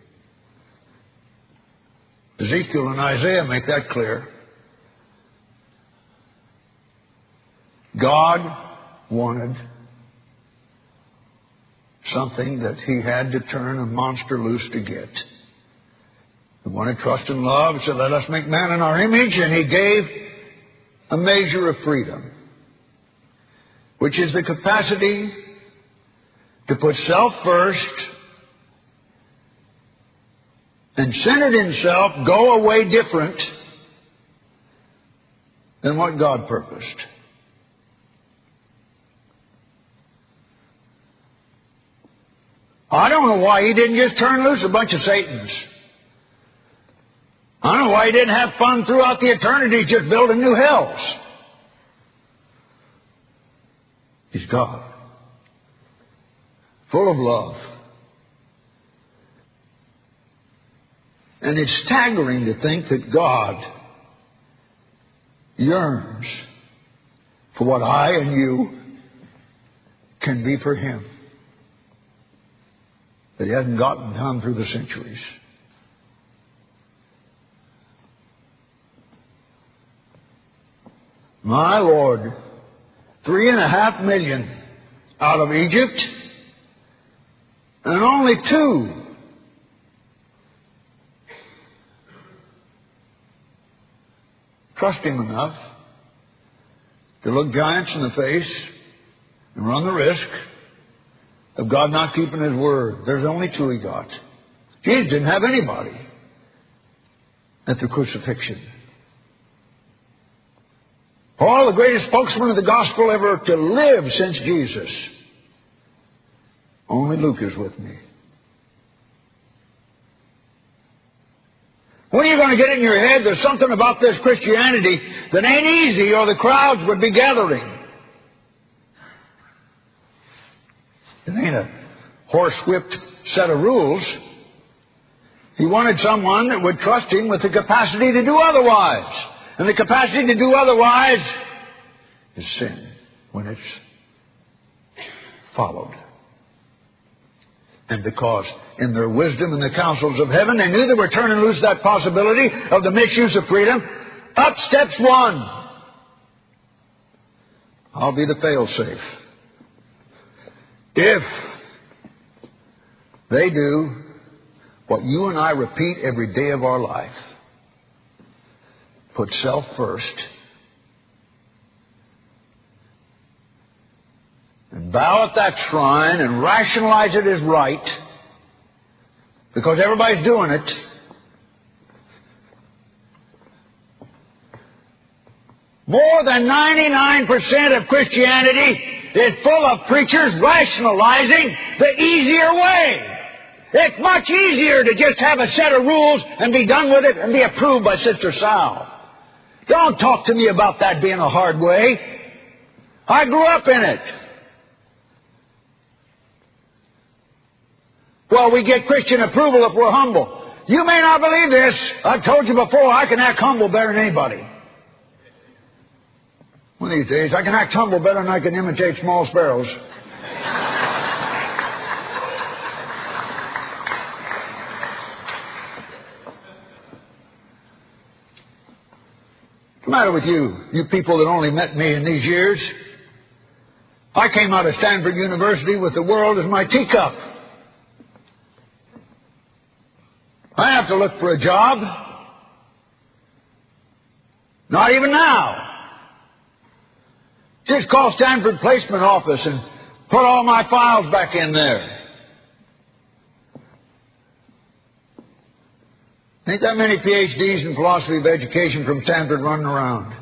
Ezekiel and Isaiah make that clear. God wanted something that He had to turn a monster loose to get. He wanted trust and love. He said, let us make man in our image. And He gave a measure of freedom, which is the capacity to put self first and centered in self, go away different than what God purposed. I don't know why He didn't just turn loose a bunch of Satans. I don't know why He didn't have fun throughout the eternity just building new hells. He's God, full of love. And it's staggering to think that God yearns for what I and you can be for Him that He hasn't gotten down through the centuries. My Lord, 3.5 million out of Egypt, and only 2 trust Him enough to look giants in the face and run the risk of God not keeping His word. There's only 2 He got. Jesus didn't have anybody at the crucifixion. Paul, the greatest spokesman of the gospel ever to live since Jesus. Only Luke is with me. When are you going to get in your head there's something about this Christianity that ain't easy, or the crowds would be gathering? It ain't a horse-whipped set of rules. He wanted someone that would trust Him with the capacity to do otherwise. And the capacity to do otherwise is sin when it's followed. And because in their wisdom and the counsels of heaven, they knew they were turning loose that possibility of the misuse of freedom, up steps one. I'll be the fail-safe. If they do what you and I repeat every day of our life, put self first, and bow at that shrine and rationalize it as right, because everybody's doing it, more than 99% of Christianity is full of preachers rationalizing the easier way. It's much easier to just have a set of rules and be done with it and be approved by Sister Sal. Don't talk to me about that being a hard way. I grew up in it. Well, we get Christian approval if we're humble. You may not believe this. I've told you before, I can act humble better than anybody. One of these days, I can act humble better than I can imitate small sparrows. What's the matter with you? You people that only met me in these years. I came out of Stanford University with the world as my teacup. I have to look for a job. Not even now. Just call Stanford Placement Office and put all my files back in there. Ain't that many PhDs in philosophy of education from Stanford running around.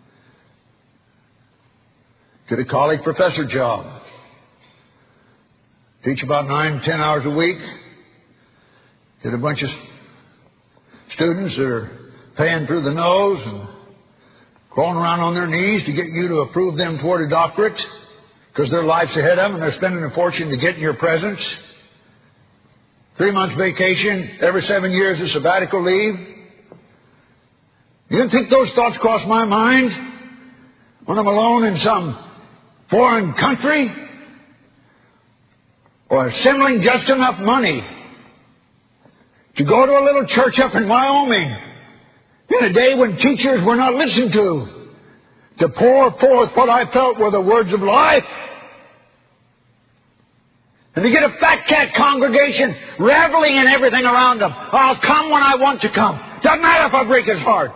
Get a college professor job. Teach about 9 to 10 hours a week. Get a bunch of students that are paying through the nose and crawling around on their knees to get you to approve them toward a doctorate because their life's ahead of them and they're spending a fortune to get in your presence. 3 months vacation, every 7 years of sabbatical leave. You don't think those thoughts cross my mind when I'm alone in some foreign country? Or assembling just enough money to go to a little church up in Wyoming in a day when teachers were not listened to pour forth what I felt were the words of life. And to get a fat cat congregation reveling in everything around them. I'll come when I want to come. Doesn't matter if I break his heart.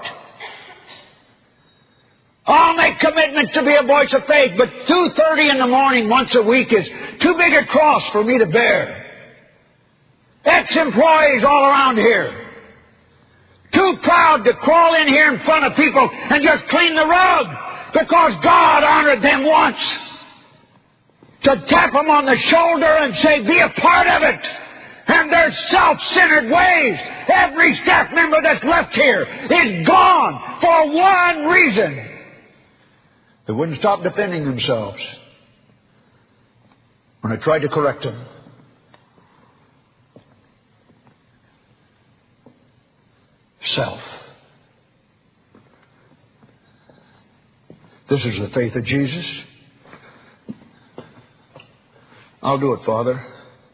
I'll make commitment to be a voice of faith, but 2:30 in the morning once a week is too big a cross for me to bear. Ex-employees all around here. Too proud to crawl in here in front of people and just clean the rug because God honored them once. To tap them on the shoulder and say, be a part of it. And their self-centered ways. Every staff member that's left here is gone for one reason. They wouldn't stop defending themselves when I tried to correct them. Self. This is the faith of Jesus. I'll do it, Father.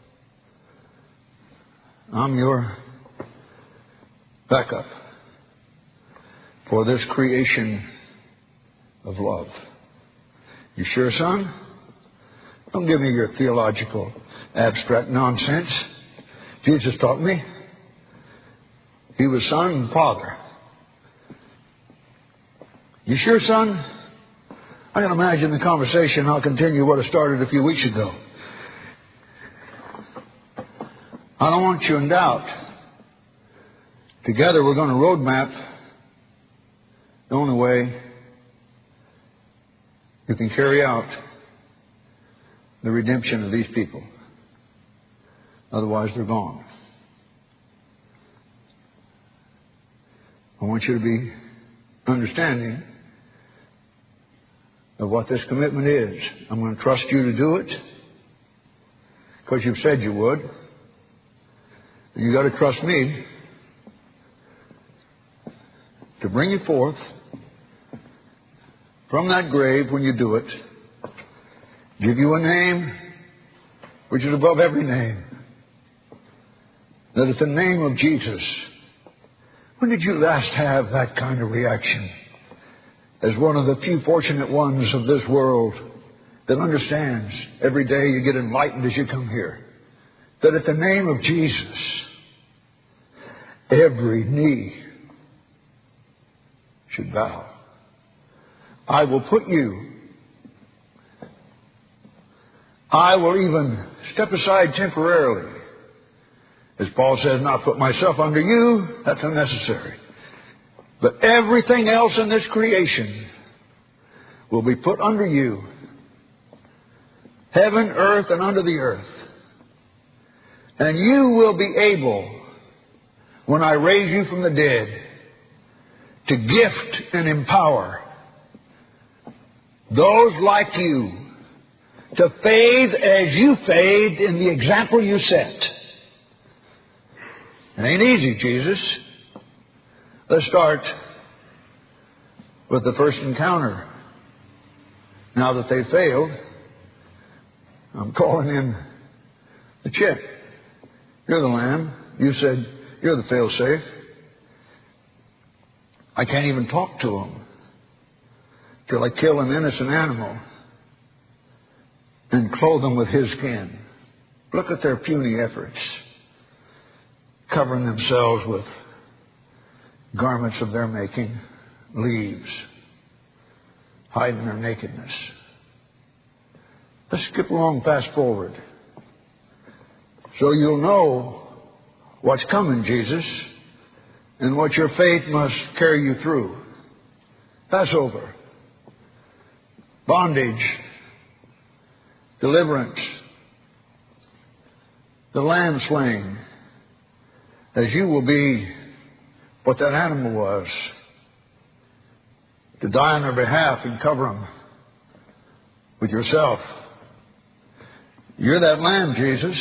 I'm your backup for this creation of love. You sure, son? Don't give me your theological, abstract nonsense. Jesus taught me. He was Son and Father. You sure, son? I can imagine the conversation. I'll continue what I started a few weeks ago. I don't want you in doubt. Together we're going to roadmap the only way you can carry out the redemption of these people. Otherwise they're gone. I want you to be understanding of what this commitment is. I'm going to trust you to do it because you've said you would. And you've got to trust me to bring you forth from that grave when you do it. Give you a name which is above every name. That it's the name of Jesus. When did you last have that kind of reaction? As one of the few fortunate ones of this world that understands every day you get enlightened as you come here. That at the name of Jesus, every knee should bow. I will put you. I will even step aside temporarily. As Paul says, not put myself under you. That's unnecessary. But everything else in this creation will be put under you. Heaven, earth, and under the earth. And you will be able, when I raise you from the dead, to gift and empower those like you to fade as you fade in the example you set. It ain't easy, Jesus. Let's start with the first encounter. Now that they've failed, I'm calling in the chick. You're the lamb. You said you're the fail-safe. I can't even talk to them till I kill an innocent animal and clothe them with his skin. Look at their puny efforts, covering themselves with garments of their making, leaves, hiding their nakedness. Let's skip along, fast forward. So you'll know what's coming, Jesus, and what your faith must carry you through. Passover, bondage, deliverance, the lamb slain, as you will be what that animal was, to die on their behalf and cover them with yourself. You're that lamb, Jesus.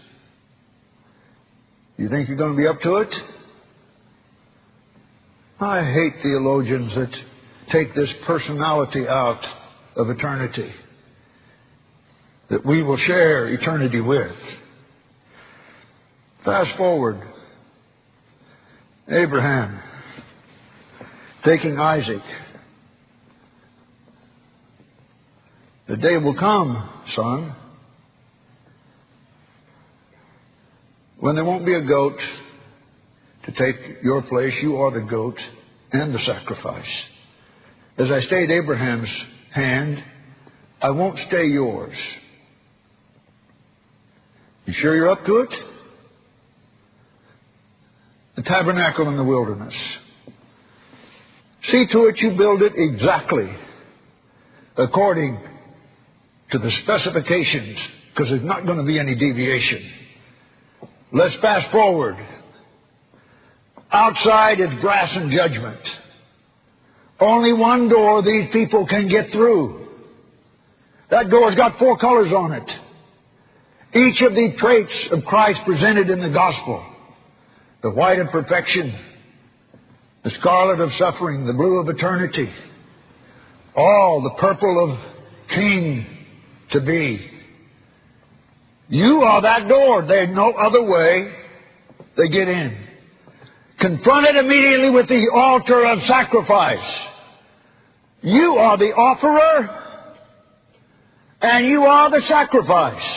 You think you're going to be up to it? I hate theologians that take this personality out of eternity that we will share eternity with. Fast forward. Abraham taking Isaac. The day will come, son, when there won't be a goat to take your place. You are the goat and the sacrifice. As I stayed Abraham's hand, I won't stay yours. You sure you're up to it? The tabernacle in the wilderness. See to it you build it exactly according to the specifications, because there's not going to be any deviation. Let's fast forward. Outside is grass and judgment. Only one door these people can get through. That door's got 4 colors on it. Each of the traits of Christ presented in the gospel. The white of perfection, the scarlet of suffering, the blue of eternity. all the purple of king to be. You are that door. There's no other way they get in. Confronted immediately with the altar of sacrifice. You are the offerer, and you are the sacrifice.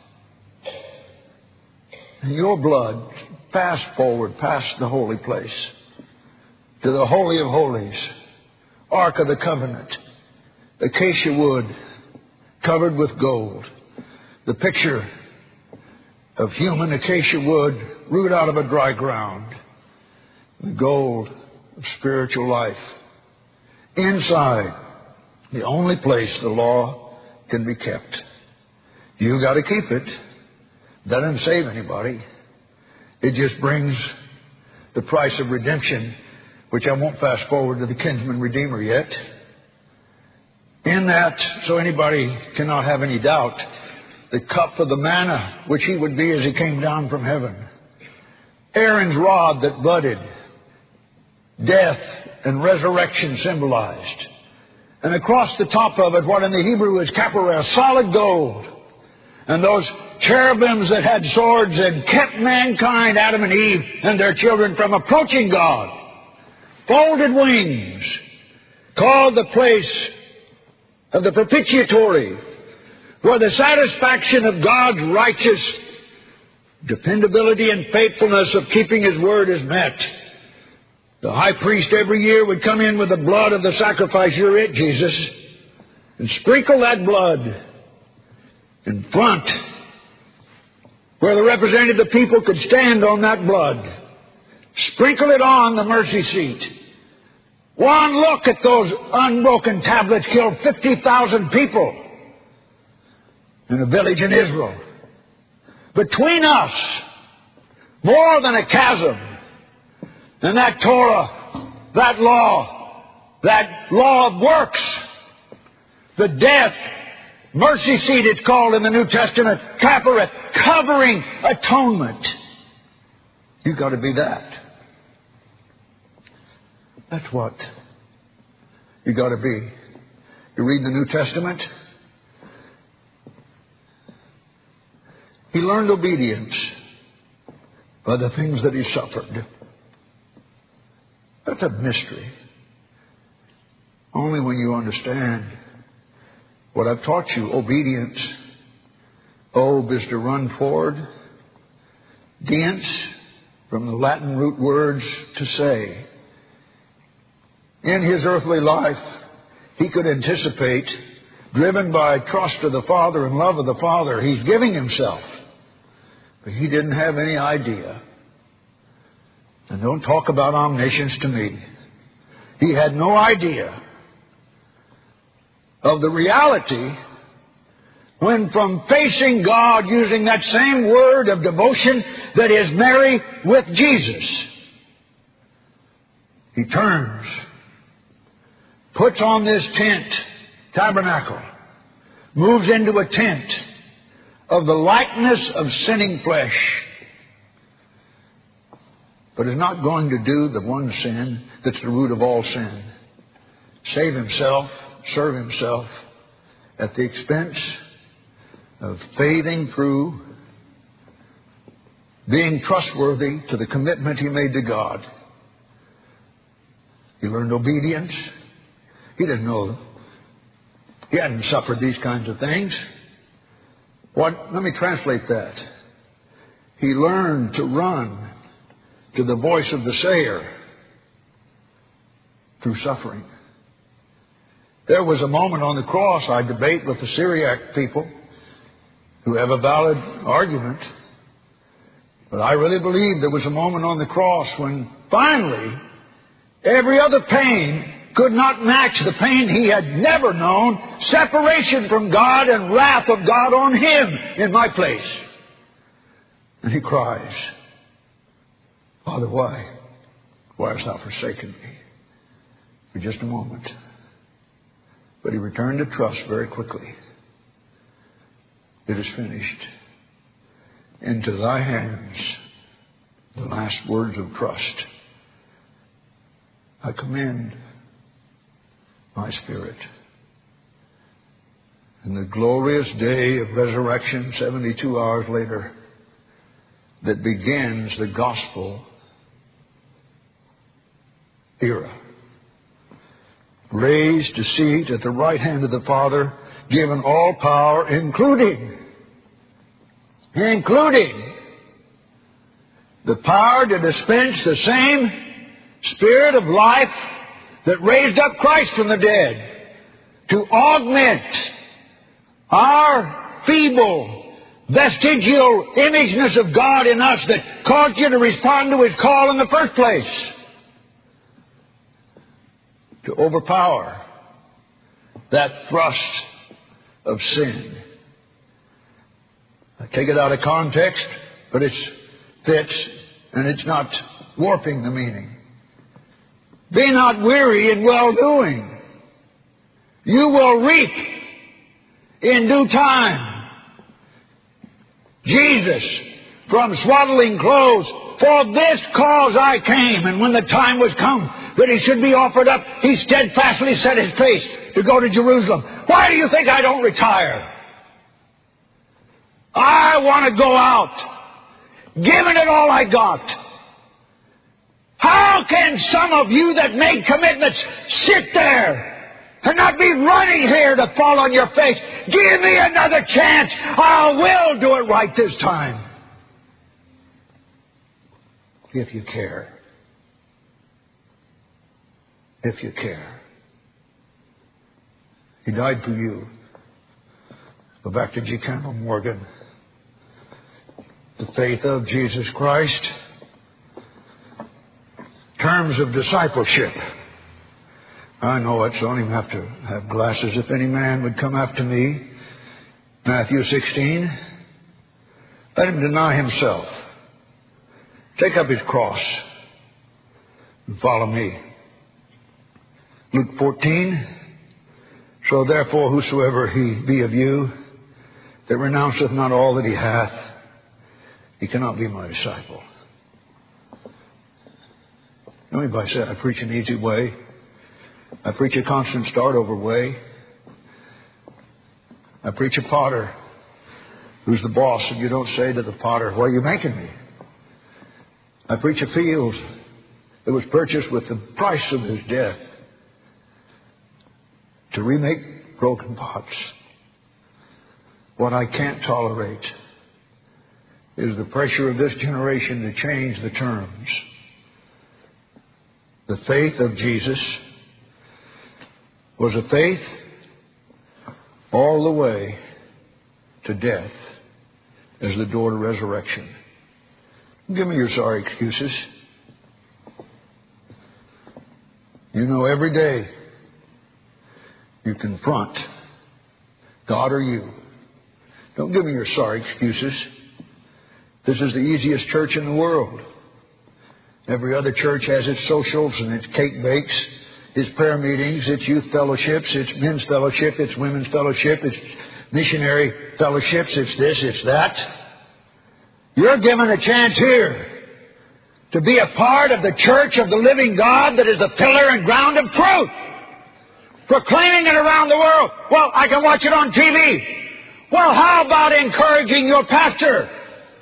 And your blood passed forward past the holy place to the Holy of Holies, Ark of the Covenant, acacia wood covered with gold. The picture of human acacia wood root out of a dry ground. The gold of spiritual life. Inside, the only place the law can be kept. You got to keep it. Doesn't save anybody. It just brings the price of redemption, which I won't fast forward to the kinsman redeemer yet. In that, so anybody cannot have any doubt, the cup of the manna, which he would be as he came down from heaven. Aaron's rod that budded, death and resurrection symbolized. And across the top of it, what in the Hebrew is kapara, solid gold. And those cherubims that had swords and kept mankind, Adam and Eve, and their children from approaching God. Folded wings, called the place of the propitiatory, where the satisfaction of God's righteous dependability and faithfulness of keeping His word is met. The high priest every year would come in with the blood of the sacrifice. You're it, Jesus. And sprinkle that blood in front where the representative of the people could stand on that blood. Sprinkle it on the mercy seat. One look at those unbroken tablets killed 50,000 people in a village in Israel. Between us, more than a chasm. And that Torah, that law of works, the death, mercy seat it's called in the New Testament, kapara, covering atonement. You've got to be that. That's what you got to be. You read the New Testament. He learned obedience by the things that he suffered. That's a mystery. Only when you understand what I've taught you, obedience. Ob is to run forward. Dience, from the Latin root words to say. In his earthly life, he could anticipate, driven by trust of the Father and love of the Father, he's giving himself. But he didn't have any idea. And don't talk about omniscience to me. He had no idea of the reality when from facing God using that same word of devotion that is Mary with Jesus, he turns, puts on this tent, tabernacle, moves into a tent of the likeness of sinning flesh, but is not going to do the one sin that's the root of all sin. Save himself, serve himself at the expense of faithing through, being trustworthy to the commitment he made to God. He learned obedience. He didn't know. He hadn't suffered these kinds of things. Let me translate that. He learned to run to the voice of the sayer through suffering. There was a moment on the cross, I debate with the Syriac people who have a valid argument, but I really believe there was a moment on the cross when finally every other pain could not match the pain he had never known, separation from God and wrath of God on him in my place. And he cries, Father, why? Why hast thou forsaken me? For just a moment. But he returned to trust very quickly. It is finished. Into thy hands, the last words of trust. I commend my spirit. in the glorious day of resurrection, 72 hours later, that begins the gospel era. Raised to seat at the right hand of the Father, given all power, including the power to dispense the same Spirit of life that raised up Christ from the dead, to augment our feeble, vestigial imageness of God in us that caused you to respond to His call in the first place, to overpower that thrust of sin. I take it out of context, but it fits, and it's not warping the meaning. Be not weary in well-doing. You will reap in due time. Jesus, from swaddling clothes, for this cause I came, and when the time was come that He should be offered up, He steadfastly set His face to go to Jerusalem. Why do you think I don't retire? I want to go out, giving it all I got. How can some of you that made commitments sit there and not be running here to fall on your face? Give me another chance. I will do it right this time. If you care. If you care. He died for you. Go back to G. Campbell Morgan. The faith of Jesus Christ. Terms of discipleship. I know it, so I don't even have to have glasses. If any man would come after me, Matthew 16, let him deny himself, take up his cross, and follow me. Luke 14, so therefore whosoever he be of you that renounceth not all that he hath, he cannot be my disciple. Anybody say, I preach an easy way. I preach a constant start-over way. I preach a potter who's the boss, and you don't say to the potter, why are you making me? I preach a field that was purchased with the price of His death to remake broken pots. What I can't tolerate is the pressure of this generation to change the terms. The faith of Jesus was a faith all the way to death as the door to resurrection. Give me your sorry excuses. You know, every day you confront God or you. Don't give me your sorry excuses. This is the easiest church in the world. Every other church has its socials and its cake bakes, its prayer meetings, its youth fellowships, its men's fellowship, its women's fellowship, its missionary fellowships, it's this, it's that. You're given a chance here to be a part of the church of the living God that is the pillar and ground of truth. Proclaiming it around the world. Well, I can watch it on TV. Well, how about encouraging your pastor?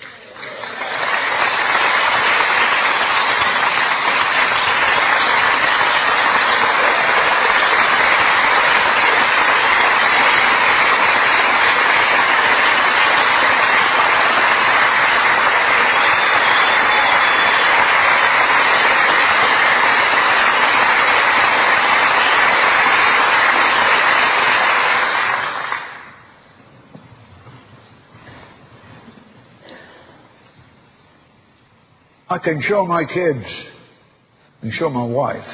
I can show my kids and show my wife,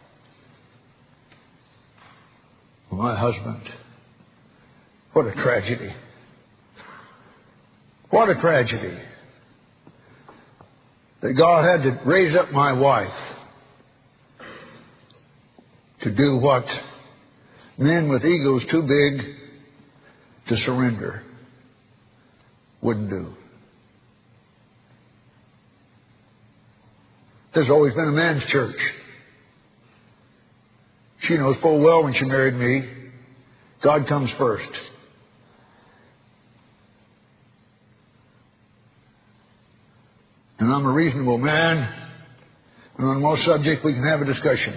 my husband. What a tragedy. What a tragedy that God had to raise up my wife to do what men with egos too big to surrender wouldn't do. There's always been a man's church. She knows full well when she married me, God comes first. And I'm a reasonable man. And on most subjects we can have a discussion.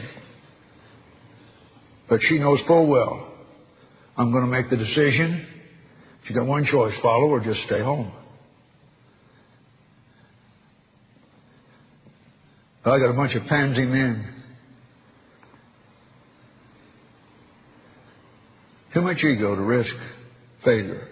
But she knows full well I'm going to make the decision. She's got one choice, follow or just stay home. I got a bunch of pansy men. Too much ego to risk failure.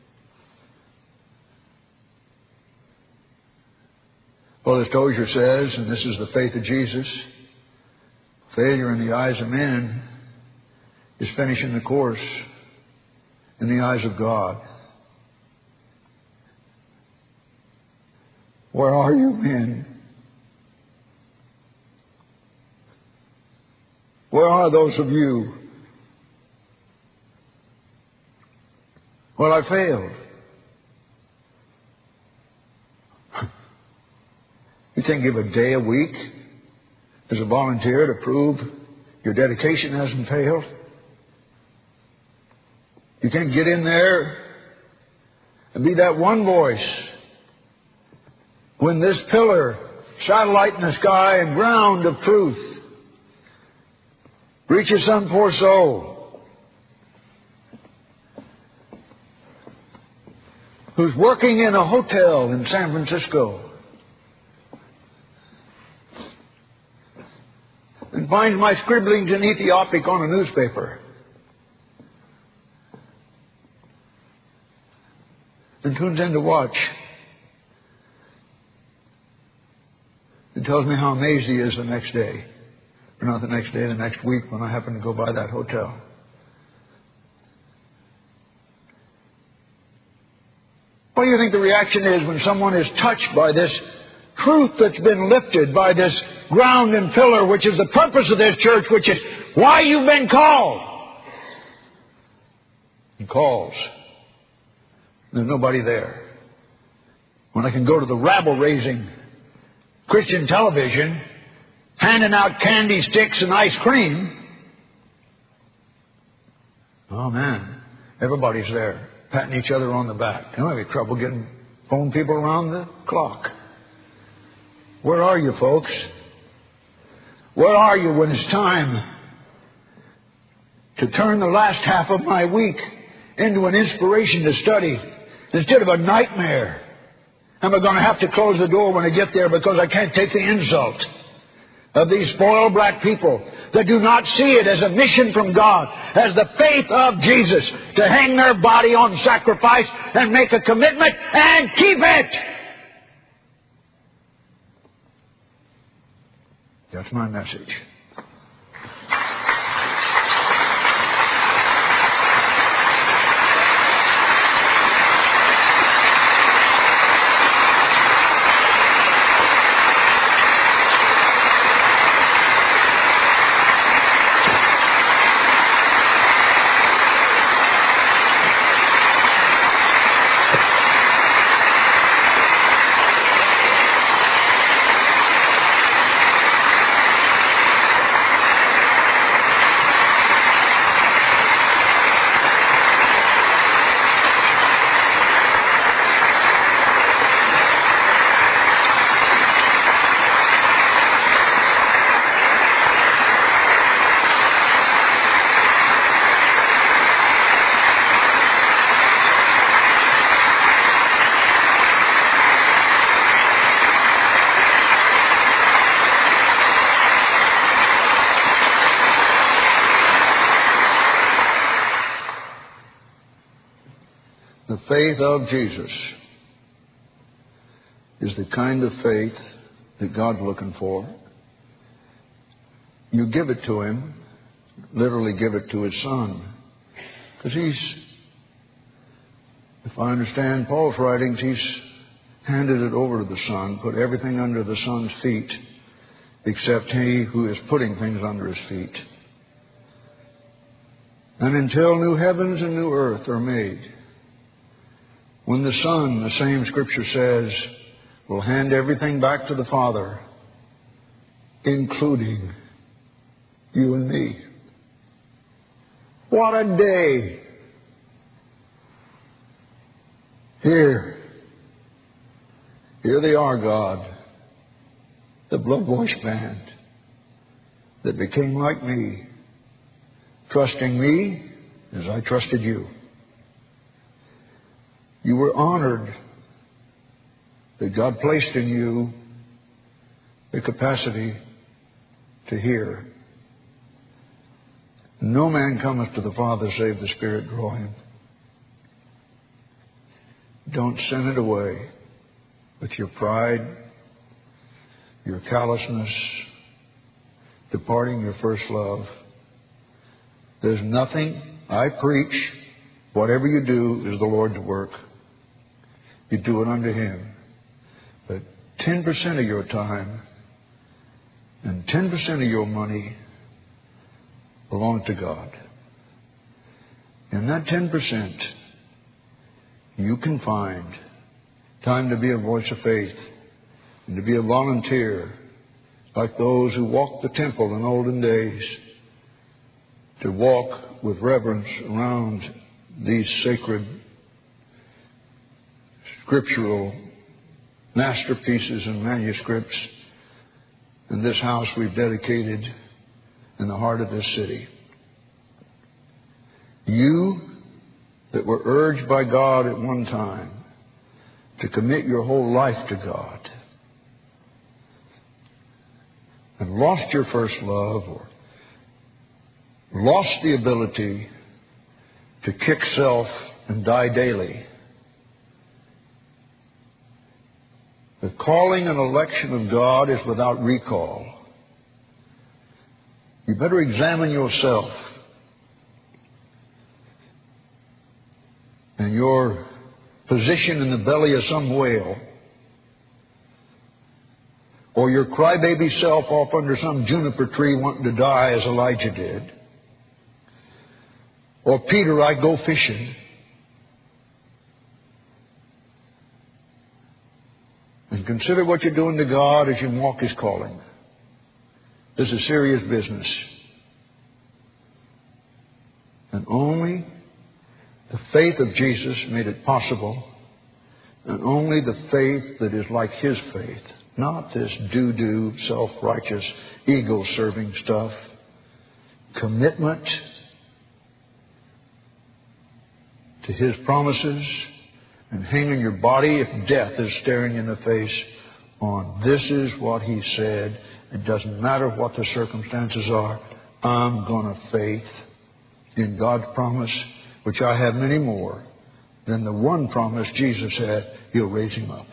Well, as Tozer says, and this is the faith of Jesus, failure in the eyes of men is finishing the course in the eyes of God. Where are you, men? Where are those of you? Well, I failed. You can't give a day a week as a volunteer to prove your dedication hasn't failed. You can't get in there and be that one voice when this pillar, satellite in the sky and ground of truth reaches some poor soul who's working in a hotel in San Francisco and finds my scribblings in Ethiopic on a newspaper and tunes in to watch and tells me how amazed he is the next day. Or not the next day, the next week when I happen to go by that hotel. What do you think the reaction is when someone is touched by this truth that's been lifted, by this ground and pillar, which is the purpose of this church, which is why you've been called? He calls. There's nobody there. When I can go to the rabble-raising Christian television, handing out candy sticks and ice cream, oh man, everybody's there, patting each other on the back. There might be trouble getting phone people around the clock. Where are you, folks? Where are you when it's time to turn the last half of my week into an inspiration to study instead of a nightmare? Am I going to have to close the door when I get there because I can't take the insult of these spoiled black people that do not see it as a mission from God, as the faith of Jesus, to hang their body on sacrifice and make a commitment and keep it? That's my message. The faith of Jesus is the kind of faith that God's looking for. You give it to Him, literally give it to His Son. Because if I understand Paul's writings, He's handed it over to the Son, put everything under the Son's feet, except He who is putting things under His feet. And until new heavens and new earth are made, when the Son, the same Scripture says, will hand everything back to the Father, including you and me. What a day! Here they are, God. the blood-washed band that became like me, trusting me as I trusted you. You were honored that God placed in you the capacity to hear. No man cometh to the Father save the Spirit draw him. Don't send it away with your pride, your callousness, departing your first love. There's nothing I preach. Whatever you do is the Lord's work. You do it unto Him. But 10% of your time and 10% of your money belong to God. In that 10%, you can find time to be a voice of faith and to be a volunteer like those who walked the temple in olden days, to walk with reverence around these sacred scriptural masterpieces and manuscripts in this house we've dedicated in the heart of this city. You that were urged by God at one time to commit your whole life to God and lost your first love or lost the ability to kick self and die daily. The calling and election of God is without recall. You better examine yourself and your position in the belly of some whale, or your crybaby self off under some juniper tree wanting to die as Elijah did, or Peter, I go fishing. And consider what you're doing to God as you walk His calling. This is serious business. And only the faith of Jesus made it possible. And only the faith that is like His faith. Not this doo-doo, self-righteous, ego-serving stuff. Commitment to His promises and hanging your body if death is staring you in the face on this is what He said. It doesn't matter what the circumstances are. I'm going to faith in God's promise, which I have many more than the one promise Jesus had, He'll raise him up.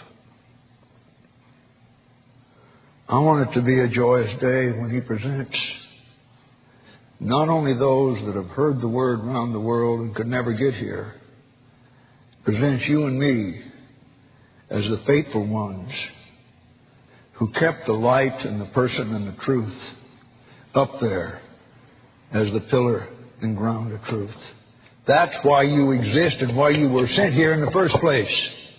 I want it to be a joyous day when He presents not only those that have heard the word around the world and could never get here, presents you and me as the faithful ones who kept the light and the person and the truth up there as the pillar and ground of truth. That's why you exist and why you were sent here in the first place.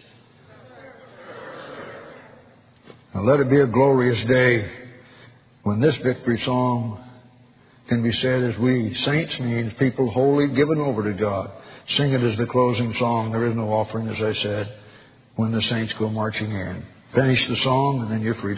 Now let it be a glorious day when this victory song can be said as we, saints means people wholly given over to God. Sing it as the closing song. There is no offering, as I said, when the saints go marching in. Finish the song and then you're free to